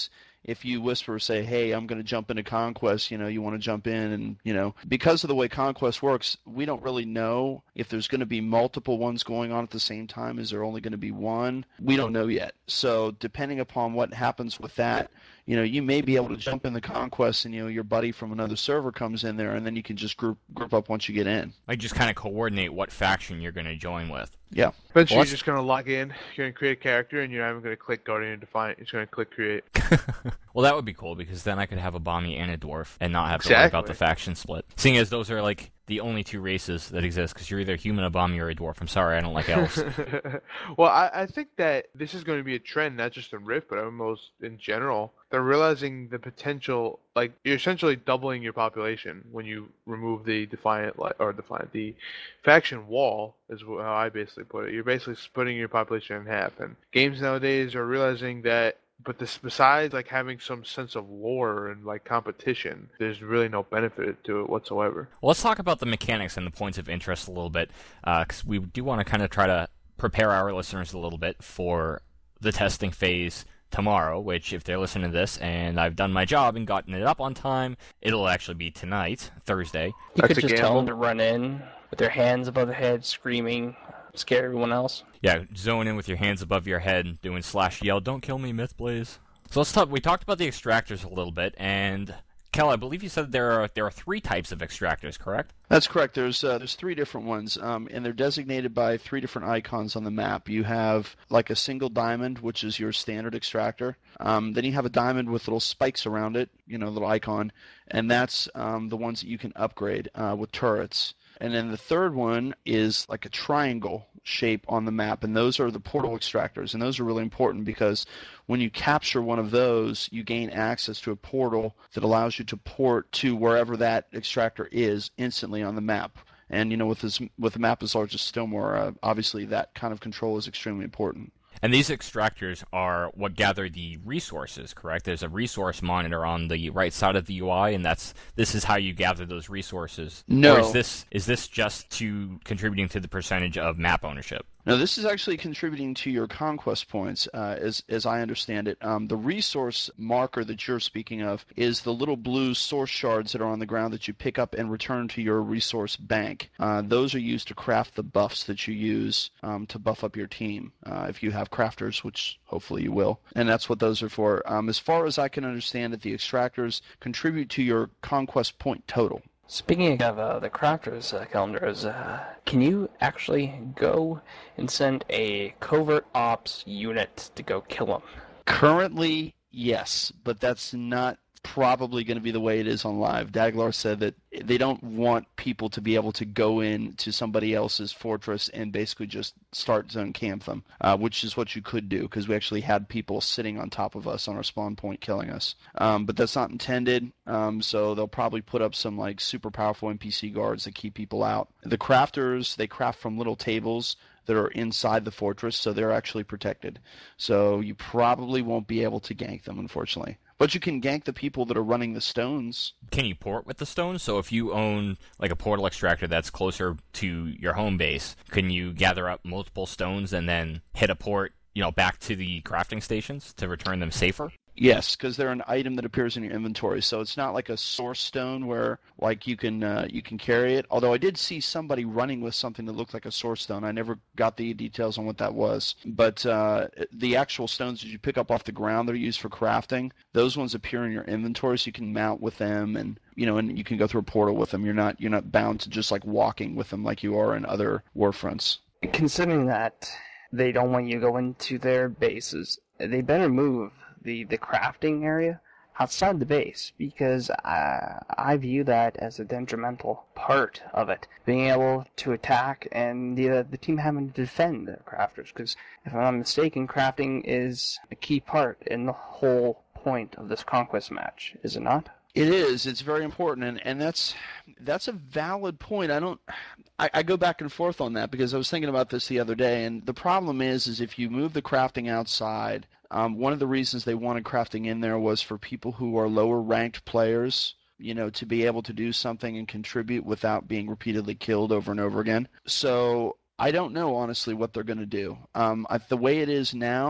if you whisper, say, hey, I'm going to jump into Conquest, you know, you want to jump in and, you know, because of the way Conquest works, we don't really know if there's going to be multiple ones going on at the same time. Is there only going to be one? We don't know yet. So depending upon what happens with that, you know, you may be able to jump in the Conquest and, you know, your buddy from another server comes in there and then you can just group group up once you get in. Like just kind of coordinate what faction you're going to join with. Yeah. Eventually, Well, you're just going to log in, you're going to create a character, and you're not even going to click Guardian Defiant. You're just going to click Create. Well, that would be cool, because then I could have a Bommy and a Dwarf and not have to worry about Exactly. the faction split. Seeing as those are, like, the only two races that exist, because you're either human, a Bommy, or a Dwarf. I'm sorry, I don't like elves. Well, I, I think that this is going to be a trend, not just in Rift, but almost in general. They're realizing the potential, like, you're essentially doubling your population when you remove the Defiant, li- or Defiant, the faction wall, is wh- how I basically put it. You're basically splitting your population in half. And games nowadays are realizing that, but this, besides, like, having some sense of lore and, like, competition, there's really no benefit to it whatsoever. Well, let's talk about the mechanics and the points of interest a little bit, because we do want to kind of try to prepare our listeners a little bit for the testing phase tomorrow, which if they're listening to this and I've done my job and gotten it up on time, it'll actually be tonight, Thursday. You That's could a just tell them gamble. to run in with their hands above their head, screaming, scare everyone else. Yeah, zone in with your hands above your head, doing slash yell, don't kill me, Mythblaze. So let's talk, we talked about the extractors a little bit, and Kel, I believe you said there are there are three types of extractors, correct? That's correct. There's uh, there's three different ones, um, and they're designated by three different icons on the map. You have like a single diamond, which is your standard extractor. Um, then you have a diamond with little spikes around it, you know, little icon, and that's um, the ones that you can upgrade uh, with turrets. And then the third one is like a triangle shape on the map, and those are the portal extractors, and those are really important because when you capture one of those, you gain access to a portal that allows you to port to wherever that extractor is instantly on the map. And you know, with this, with a map as large as Stillmore, uh, obviously that kind of control is extremely important. And these extractors are what gather the resources, correct? There's a resource monitor on the right side of the U I, and that's this is how you gather those resources. No. Or is this is this just to contributing to the percentage of map ownership? Now, this is actually contributing to your conquest points, uh, as as I understand it. Um, the resource marker that you're speaking of is the little blue source shards that are on the ground that you pick up and return to your resource bank. Uh, those are used to craft the buffs that you use um, to buff up your team, uh, if you have crafters, which hopefully you will. And that's what those are for. Um, as far as I can understand it, the extractors contribute to your conquest point total. Speaking of uh, the crafters uh, calendars, uh, can you actually go and send a covert ops unit to go kill them? Currently, yes, but that's not probably going to be the way it is on live. Daglar said that they don't want people to be able to go in to somebody else's fortress and basically just start zone camp them, uh, which is what you could do because we actually had people sitting on top of us on our spawn point killing us. Um, but that's not intended, um, so they'll probably put up some like super powerful N P C guards that keep people out. The crafters, they craft from little tables that are inside the fortress, so they're actually protected. So you probably won't be able to gank them, unfortunately. But you can gank the people that are running the stones. Can you port with the stones? So if you own like a portal extractor that's closer to your home base, can you gather up multiple stones and then hit a port, you know, back to the crafting stations to return them safer? Yes, because they're an item that appears in your inventory, so it's not like a source stone where like you can uh, you can carry it. Although I did see somebody running with something that looked like a source stone. I never got the details on what that was. But uh, the actual stones that you pick up off the ground that are used for crafting, those ones appear in your inventory, so you can mount with them, and you know, and you can go through a portal with them. You're not you're not bound to just like walking with them like you are in other warfronts. Considering that they don't want you to go into their bases, they better move the, the crafting area outside the base, because I, I view that as a detrimental part of it. Being able to attack and the, uh, the team having to defend the crafters, because if I'm not mistaken, crafting is a key part in the whole point of this conquest match, is it not? It is. It's very important, and, and that's that's a valid point. I don't. I, I go back and forth on that because I was thinking about this the other day, and the problem is, is if you move the crafting outside, um, one of the reasons they wanted crafting in there was for people who are lower ranked players, you know, to be able to do something and contribute without being repeatedly killed over and over again. So I don't know honestly what they're going to do. Um, I, the way it is now.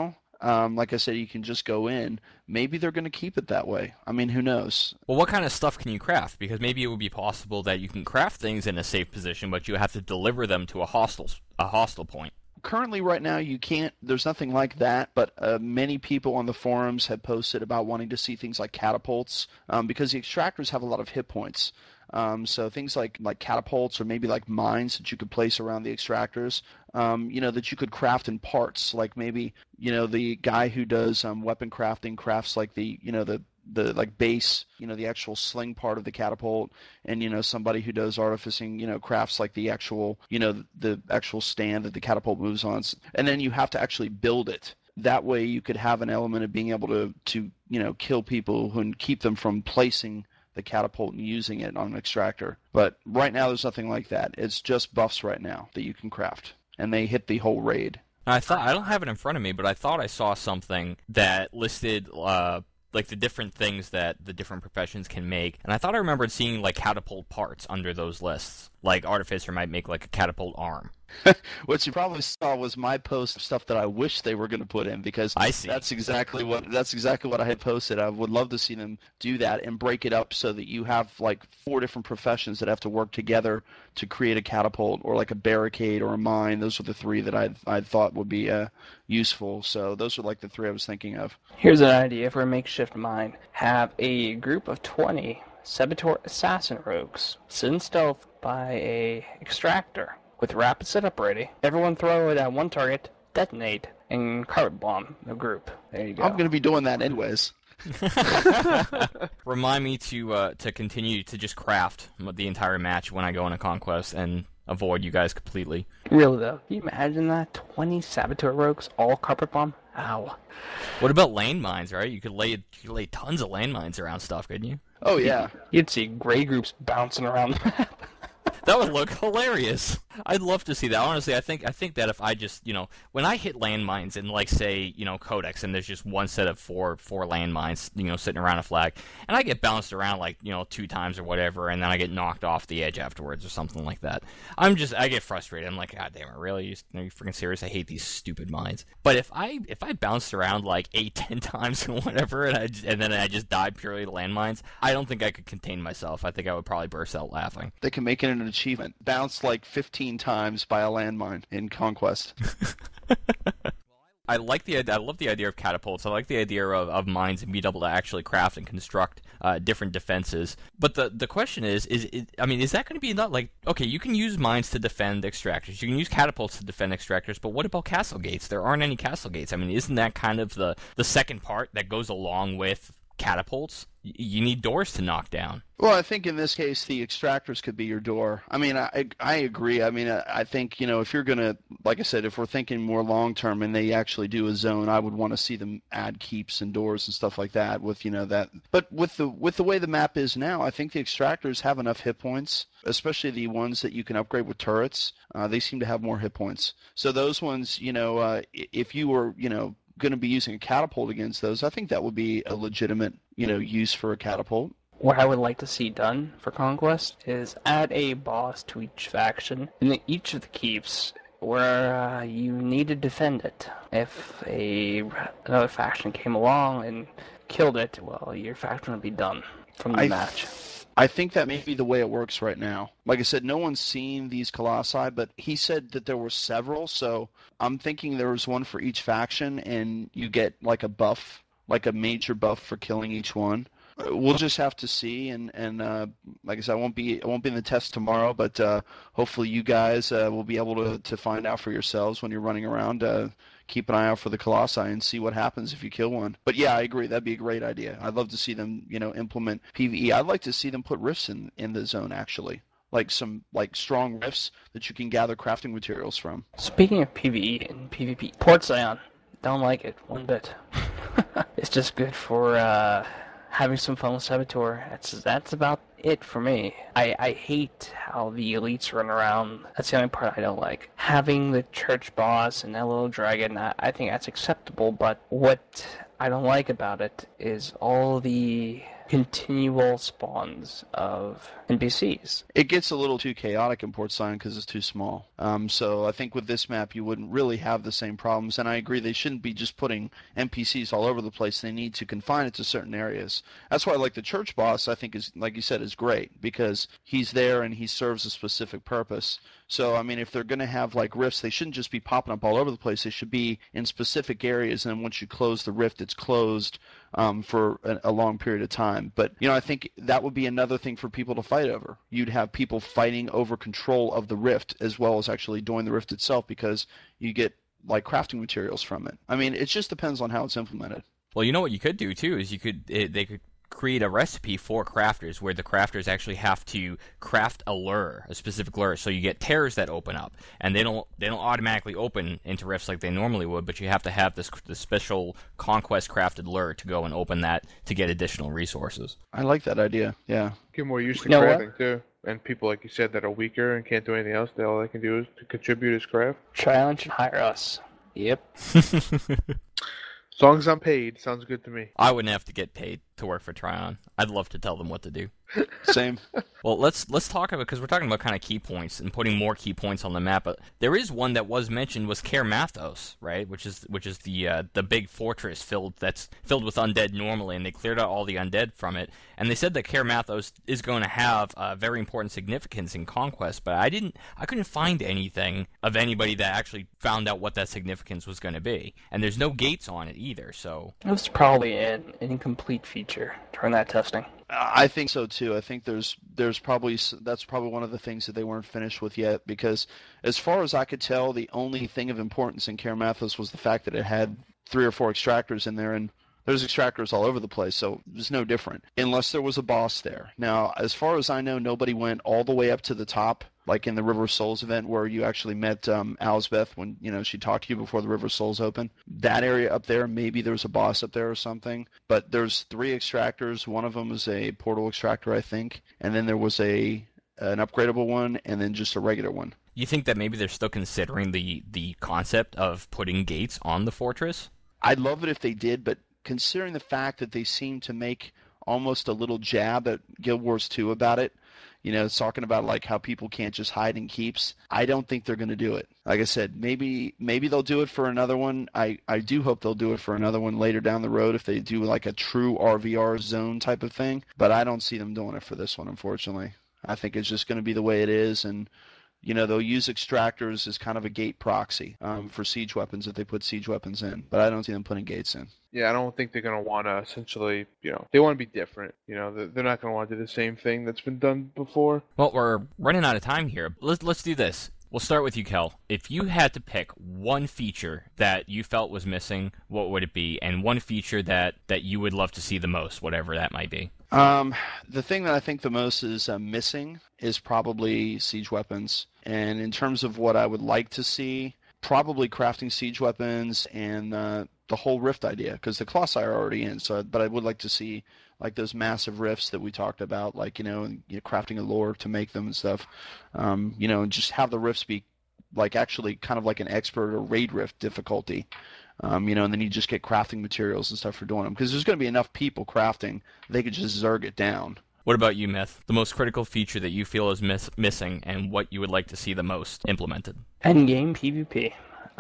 um, like I said, you can just go in. Maybe they're going to keep it that way. I mean, who knows? Well, what kind of stuff can you craft? Because maybe it would be possible that you can craft things in a safe position, but you have to deliver them to a hostile a hostile point. Currently, right now, you can't. There's nothing like that. But uh, many people on the forums have posted about wanting to see things like catapults, um, because the extractors have a lot of hit points. Um, so things like, like catapults or maybe like mines that you could place around the extractors, um, you know, that you could craft in parts. Like maybe, you know, the guy who does um, weapon crafting crafts like the, you know, the, the like base, you know, the actual sling part of the catapult. And, you know, somebody who does artificing, you know, crafts like the actual, you know, the actual stand that the catapult moves on. And then you have to actually build it. That way you could have an element of being able to, to you know, kill people and keep them from placing the catapult and using it on an extractor. But right now there's nothing like that. It's just buffs right now that you can craft, and they hit the whole raid. I thought I don't have it in front of me, but I thought I saw something that listed uh, like the different things that the different professions can make, and I thought I remembered seeing like catapult parts under those lists. Like Artificer might make like a catapult arm. What you probably saw was my post of stuff that I wish they were going to put in, because I see. that's exactly what that's exactly what I had posted. I would love to see them do that and break it up so that you have like four different professions that have to work together to create a catapult, or like a barricade or a mine. Those are the three that I I thought would be uh, useful. So those are like the three I was thinking of. Here's an idea for a makeshift mine. Have a group of twenty Saboteur assassin rogues sit in stealth by a extractor with rapid setup ready. Everyone throw it at one target, detonate, and carpet bomb the group. There you go. I'm going to be doing that anyways. Remind me to uh, to continue to just craft the entire match when I go on a conquest and avoid you guys completely. Really though, can you imagine that? twenty Saboteur rogues, all carpet bomb? Ow. What about landmines, right? You could lay you could lay tons of landmines around stuff, couldn't you? Oh yeah. You'd see gray groups bouncing around the map. That would look hilarious. I'd love to see that. Honestly, I think I think that if I just, you know, when I hit landmines in, like, say, you know, Codex, and there's just one set of four four landmines, you know, sitting around a flag, and I get bounced around, like, you know, two times or whatever, and then I get knocked off the edge afterwards or something like that. I'm just, I get frustrated. I'm like, God damn it, really? Are you freaking serious? I hate these stupid mines. But if I if I bounced around, like, eight, ten times or whatever, and, I, and then I just died purely to landmines, I don't think I could contain myself. I think I would probably burst out laughing. They can make it an achievement. Bounce like fifteen times by a landmine in Conquest. I like the I love the idea of catapults. I like the idea of, of mines and being able to actually craft and construct uh, different defenses. But the the question is, is it, I mean, is that going to be not like, okay, you can use mines to defend extractors, you can use catapults to defend extractors, but what about castle gates? There aren't any castle gates. I mean, isn't that kind of the the second part that goes along with catapults? You need doors to knock down. Well, I think in this case, the extractors could be your door. I mean, I I agree. I mean, I, I think, you know, if you're going to, like I said, if we're thinking more long-term and they actually do a zone, I would want to see them add keeps and doors and stuff like that with, you know, that. But with the with the way the map is now, I think the extractors have enough hit points, especially the ones that you can upgrade with turrets. Uh, they seem to have more hit points. So those ones, you know, uh, if you were, you know, going to be using a catapult against those, I think that would be a legitimate, you know, use for a catapult. What I would like to see done for Conquest is add a boss to each faction in each of the keeps where uh, you need to defend it. If a another faction came along and killed it, well, your faction would be done from the I match. I think that may be the way it works right now. Like I said, no one's seen these Colossi, but he said that there were several, so I'm thinking there was one for each faction, and you get like a buff, like a major buff for killing each one. We'll just have to see, and, and uh, like I said, I won't be I won't be in the test tomorrow, but uh, hopefully you guys uh, will be able to, to find out for yourselves when you're running around. Uh, keep an eye out for the Colossi and see what happens if you kill one. But yeah, I agree. That'd be a great idea. I'd love to see them, you know, implement PvE. I'd like to see them put rifts in, in the zone, actually. Like some like strong rifts that you can gather crafting materials from. Speaking of PvE and PvP, Port Zion, don't like it one bit. It's just good for uh, having some fun with Saboteur. That's that's about it for me. I, I hate how the elites run around. That's the only part I don't like. Having the church boss and that little dragon, I, I think that's acceptable, but what I don't like about it is all the continual spawns of N P Cs. It gets a little too chaotic in Port Sign because it's too small. Um, so I think with this map you wouldn't really have the same problems, and I agree they shouldn't be just putting N P Cs all over the place. They need to confine it to certain areas. That's why I like the church boss, I think, is, like you said, is great because he's there and he serves a specific purpose. So, I mean, if they're going to have, like, rifts, they shouldn't just be popping up all over the place. They should be in specific areas, and then once you close the rift, it's closed um, for a, a long period of time. But, you know, I think that would be another thing for people to fight over. You'd have people fighting over control of the rift as well as actually doing the rift itself because you get, like, crafting materials from it. I mean, it just depends on how it's implemented. Well, you know what you could do, too, is you could it, they could create a recipe for crafters where the crafters actually have to craft a lure, a specific lure. So you get tears that open up, and they don't they don't automatically open into rifts like they normally would, but you have to have this, this special conquest crafted lure to go and open that to get additional resources. I like that idea, yeah. Get more used to You know crafting, what? too. And people, like you said, that are weaker and can't do anything else, they, all they can do is to contribute is craft. Tryon should hire us. Yep. As long as I'm paid, sounds good to me. I wouldn't have to get paid to work for Tryon. I'd love to tell them what to do. Same. Well, let's let's talk about, because we're talking about kind of key points and putting more key points on the map. But there is one that was mentioned was Kaer Mathos, right? Which is which is the uh, the big fortress filled that's filled with undead normally, and they cleared out all the undead from it. And they said that Kaer Mathos is going to have uh, very important significance in Conquest. But I didn't, I couldn't find anything of anybody that actually found out what that significance was going to be. And there's no gates on it either. So It was probably an incomplete feature during that testing. I think so too. I think there's there's probably that's probably one of the things that they weren't finished with yet, because as far as I could tell, the only thing of importance in Kaer Mathos was the fact that it had three or four extractors in there, and there's extractors all over the place, so it was no different unless there was a boss there. Now, as far as I know, nobody went all the way up to the top, like in the River of Souls event where you actually met um, Owlsbeth when, you know, she talked to you before the River of Souls opened. That area up there, maybe there's a boss up there or something. But there's three extractors. One of them is a portal extractor, I think. And then there was a an upgradable one and then just a regular one. you think that maybe they're still considering the the concept of putting gates on the fortress? I'd love it if they did, but considering the fact that they seem to make almost a little jab at Guild Wars two about it, you know, it's talking about like how people can't just hide in keeps. I don't think they're going to do it. Like I said, maybe maybe they'll do it for another one. I, I do hope they'll do it for another one later down the road if they do like a true R V R zone type of thing. But I don't see them doing it for this one, unfortunately. I think it's just going to be the way it is, and you know, they'll use extractors as kind of a gate proxy um, for siege weapons if they put siege weapons in. But I don't see them putting gates in. Yeah, I don't think they're going to want to essentially, you know, they want to be different. You know, they're not going to want to do the same thing that's been done before. Well, we're running out of time here. Let's let's do this. We'll start with you, Kel. If you had to pick one feature that you felt was missing, what would it be? And one feature that, that you would love to see the most, whatever that might be. Um, the thing that I think the most is uh, missing is probably siege weapons. And in terms of what I would like to see, probably crafting siege weapons and uh, the whole rift idea, because the Colossi are already in. So, but I would like to see like those massive rifts that we talked about, like, you know, and, you know, crafting a lore to make them and stuff. Um, you know, and just have the rifts be like actually kind of like an expert or raid rift difficulty. Um, you know, and then you just get crafting materials and stuff for doing them, because there's going to be enough people crafting, they could just zerg it down. What about you, Myth? The most critical feature that you feel is miss- missing and what you would like to see the most implemented? Endgame PvP.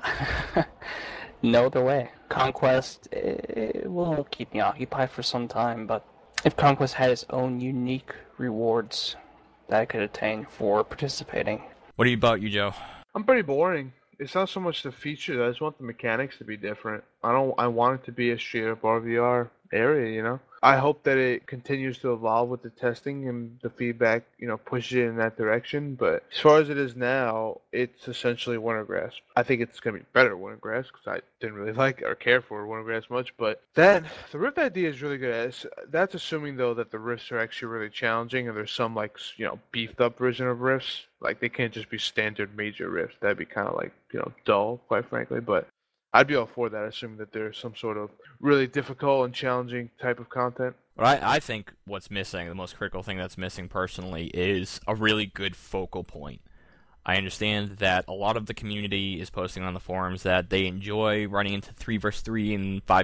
No other way. Conquest it will keep me occupied for some time, but if Conquest had its own unique rewards that I could attain for participating. What about you, Joe? I'm pretty boring. It's not so much the feature. I just want the mechanics to be different. I don't. I want it to be a straight up R V R area. You know. I hope that it continues to evolve with the testing and the feedback. You know, pushes it in that direction. But as far as it is now, it's essentially Wintergrass. I think it's gonna be better Wintergrass because I didn't really like or care for Wintergrass much. But then the Rift idea is really good. That's assuming though that the rifts are actually really challenging and there's some like you know beefed up version of rifts. Like, they can't just be standard major rifts. That'd be kind of like, you know, dull, quite frankly. But I'd be all for that, assuming that there's some sort of really difficult and challenging type of content. Well, I, I think what's missing, the most critical thing that's missing personally, is a really good focal point. I understand that a lot of the community is posting on the forums that they enjoy running into three versus three and five v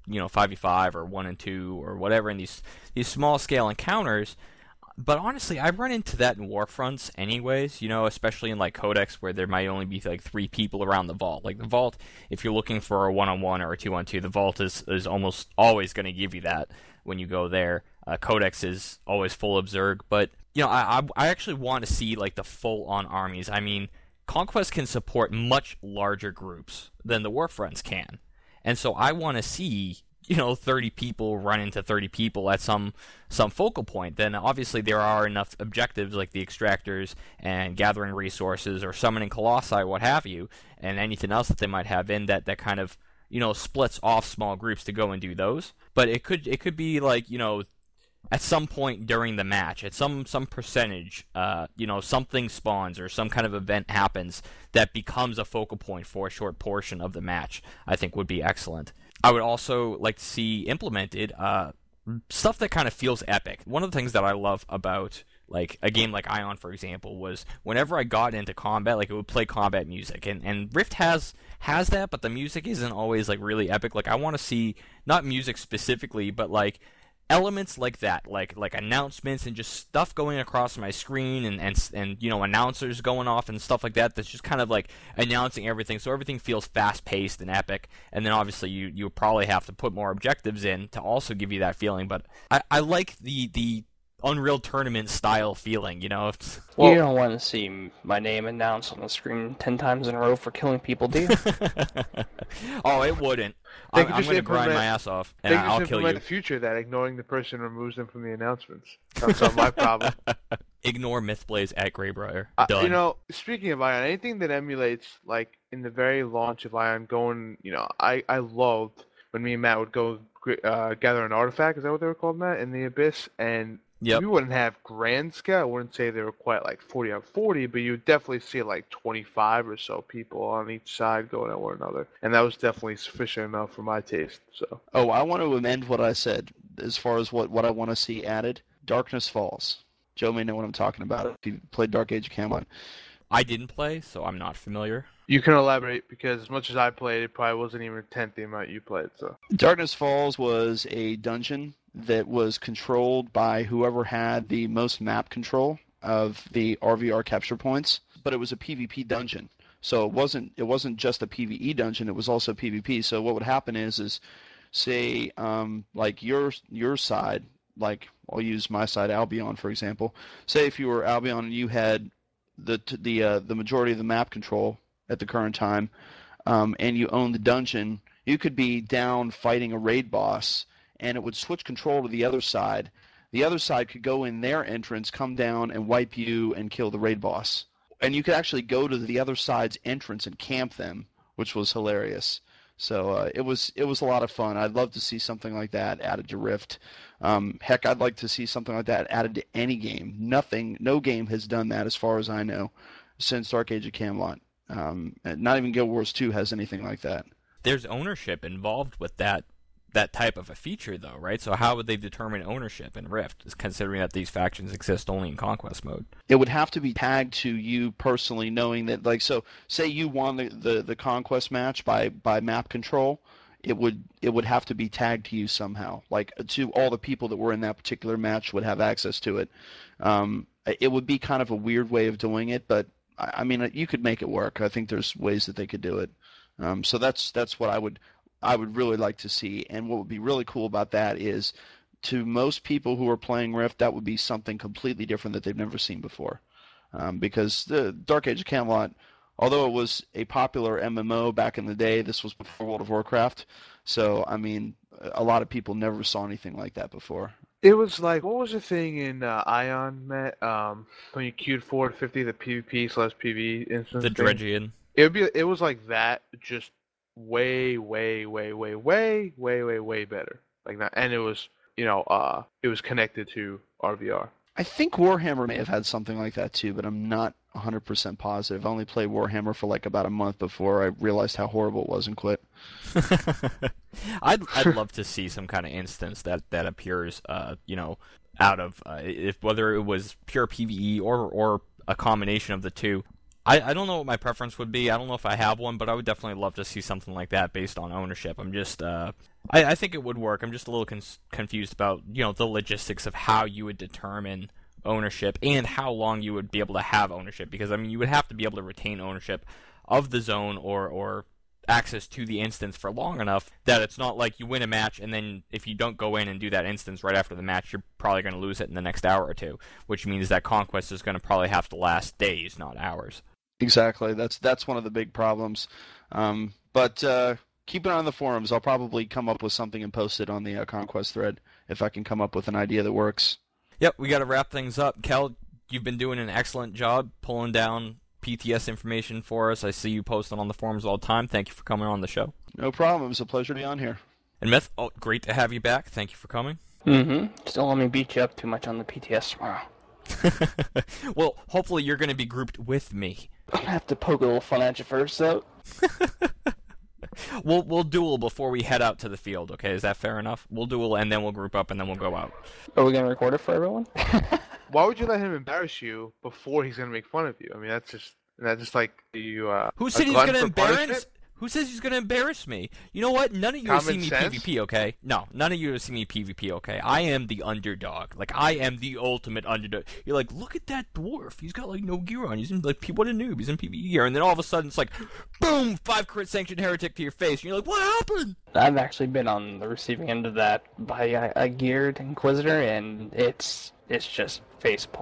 you know, five v five or one and two or whatever in these these small scale encounters. But honestly, I run into that in Warfronts anyways, you know, especially in like Codex where there might only be like three people around the vault. Like the vault, if you're looking for a one-on-one or a two-on-two, the vault is, is almost always going to give you that when you go there. Uh, Codex is always full of Zerg, but, you know, I, I, I actually want to see like the full-on armies. I mean, Conquest can support much larger groups than the Warfronts can. And so I want to see, you know, thirty people run into thirty people at some some focal point. Then obviously there are enough objectives like the extractors and gathering resources or summoning Colossi, what have you, and anything else that they might have in that, that kind of, you know, splits off small groups to go and do those. But it could it could be like, you know, at some point during the match, at some some percentage, uh, you know, something spawns or some kind of event happens that becomes a focal point for a short portion of the match, I think would be excellent. I would also like to see implemented uh, stuff that kind of feels epic. One of the things that I love about like a game like Ion, for example, was whenever I got into combat, like it would play combat music, and, and Rift has has that, but the music isn't always like really epic. Like I want to see not music specifically, but like elements like that, like like announcements and just stuff going across my screen and, and and you know announcers going off and stuff like that. That's just kind of like announcing everything, so everything feels fast paced and epic. And then obviously you you probably have to put more objectives in to also give you that feeling. But I, I like the the Unreal Tournament style feeling, you know. Well, you don't want to see my name announced on the screen ten times in a row for killing people, do you? Oh, it wouldn't. They I'm, I'm going to grind my ass off, and they I'll just kill implement you. the future that ignoring the person removes them from the announcements. That's not my problem. Ignore Mythblaze at Greybriar. Uh, Done. you know, speaking of Ion, anything that emulates, like, in the very launch of Ion, going, you know, I, I loved when me and Matt would go uh, gather an artifact, is that what they were called, Matt, in the Abyss? And Yep. we wouldn't have grand scale. I wouldn't say they were quite like forty on forty, but you would definitely see like twenty-five or so people on each side going at one another. And that was definitely sufficient enough for my taste. So. Oh, I want to amend what I said as far as what, what I want to see added. Darkness Falls. Joe may know what I'm talking about if you played Dark Age of Camelot. I didn't play, so I'm not familiar. You can elaborate, because as much as I played, it probably wasn't even a tenth the amount you played. So. Darkness Falls was a dungeon that was controlled by whoever had the most map control of the R V R capture points, but it was a PvP dungeon. So it wasn't it wasn't just a PvE dungeon, it was also PvP. So what would happen is is say um, like your your side, like I'll use my side, Albion, for example. Say if you were Albion and you had the the uh, the majority of the map control at the current time, um, and you own the dungeon, you could be down fighting a raid boss, and it would switch control to the other side. The other side could go in their entrance, come down, and wipe you and kill the raid boss. And you could actually go to the other side's entrance and camp them, which was hilarious. So uh, it was it was a lot of fun. I'd love to see something like that added to Rift. Um, heck, I'd like to see something like that added to any game. Nothing, no game has done that as far as I know since Dark Age of Camelot. Um, not even Guild Wars two has anything like that. There's ownership involved with that that type of a feature, though, right? So how would they determine ownership in Rift, considering that these factions exist only in Conquest mode? It would have to be tagged to you personally, knowing that, like, so say you won the, the, the Conquest match by, by map control, it would it would have to be tagged to you somehow. Like, to all the people that were in that particular match would have access to it. Um, it would be kind of a weird way of doing it, but, I mean, you could make it work. I think there's ways that they could do it. Um, so that's that's what I would... I would really like to see, and what would be really cool about that is, to most people who are playing Rift, that would be something completely different that they've never seen before. Um, because the Dark Age of Camelot, although it was a popular M M O back in the day, this was before World of Warcraft, so, I mean, a lot of people never saw anything like that before. It was like, what was the thing in uh, Ion, Matt, um, when you queued four fifty, the PvP slash PvE instance The thing? Dredgian. It would be, it was like that, just way, way, way, way, way, way, way, way better. Like that, and it was, you know, uh, it was connected to R V R. I think Warhammer may have had something like that too, but I'm not one hundred percent positive. I only played Warhammer for like about a month before I realized how horrible it was and quit. I'd I'd love to see some kind of instance that that appears, uh, you know, out of uh, if whether it was pure PvE or or a combination of the two. I, I don't know what my preference would be. I don't know if I have one, but I would definitely love to see something like that based on ownership. I'm just, uh, I, I think it would work. I'm just a little con- confused about, you know, the logistics of how you would determine ownership and how long you would be able to have ownership. Because, I mean, you would have to be able to retain ownership of the zone or, or access to the instance for long enough that it's not like you win a match and then if you don't go in and do that instance right after the match, you're probably going to lose it in the next hour or two, which means that conquest is going to probably have to last days, not hours. Exactly. That's that's one of the big problems. Um, but uh, keep it on the forums. I'll probably come up with something and post it on the uh, Conquest thread if I can come up with an idea that works. Yep, we got to wrap things up. Kel, you've been doing an excellent job pulling down P T S information for us. I see you posting on the forums all the time. Thank you for coming on the show. No problem. It was a pleasure to be on here. And Myth, oh, great to have you back. Thank you for coming. Mm-hmm. Just don't let me beat you up too much on the P T S tomorrow. Well, hopefully you're going to be grouped with me. I'm gonna have to poke a little fun at you first, though. we'll we'll duel before we head out to the field. Okay, is that fair enough? We'll duel and then we'll group up and then we'll go out. Are we gonna record it for everyone? Why would you let him embarrass you before he's gonna make fun of you? I mean, that's just that's just like you. Uh, Who said a he's glutton gonna for embarrass? punishment? Who says he's going to embarrass me? You know what? None of you have Common seen me sense? PvP, okay? No, none of you have seen me PvP, okay? I am the underdog. Like, I am the ultimate underdog. You're like, look at that dwarf. He's got, like, no gear on. He's in, like, what a noob. He's in PvE gear. And then all of a sudden, it's like, boom, five crit sanctioned heretic to your face. And you're like, what happened? I've actually been on the receiving end of that by a, a geared Inquisitor, and it's it's just facepalm.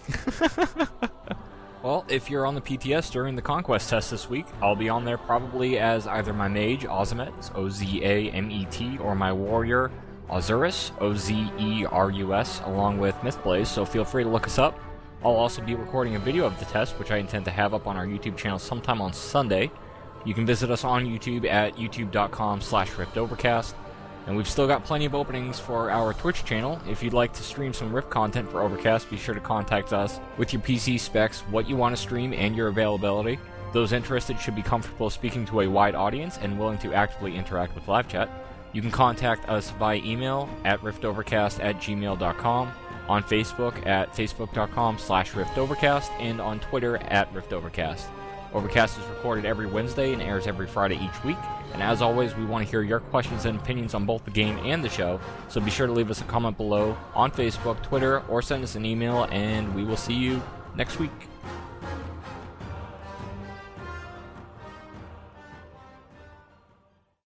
Well, if you're on the P T S during the Conquest test this week, I'll be on there probably as either my mage, Ozamet, O Z A M E T, or my warrior, Ozurus, O Z E R U S, along with Mythblaze, so feel free to look us up. I'll also be recording a video of the test, which I intend to have up on our YouTube channel sometime on Sunday. You can visit us on YouTube at youtube.com slash riftovercast. And we've still got plenty of openings for our Twitch channel. If you'd like to stream some Rift content for Overcast, be sure to contact us with your P C specs, what you want to stream, and your availability. Those interested should be comfortable speaking to a wide audience and willing to actively interact with live chat. You can contact us via email at riftovercast at gmail dot com, on Facebook at facebook.com slash riftovercast, and on Twitter at riftovercast. Overcast is recorded every Wednesday and airs every Friday each week. And as always, we want to hear your questions and opinions on both the game and the show, so be sure to leave us a comment below on Facebook, Twitter, or send us an email, and we will see you next week.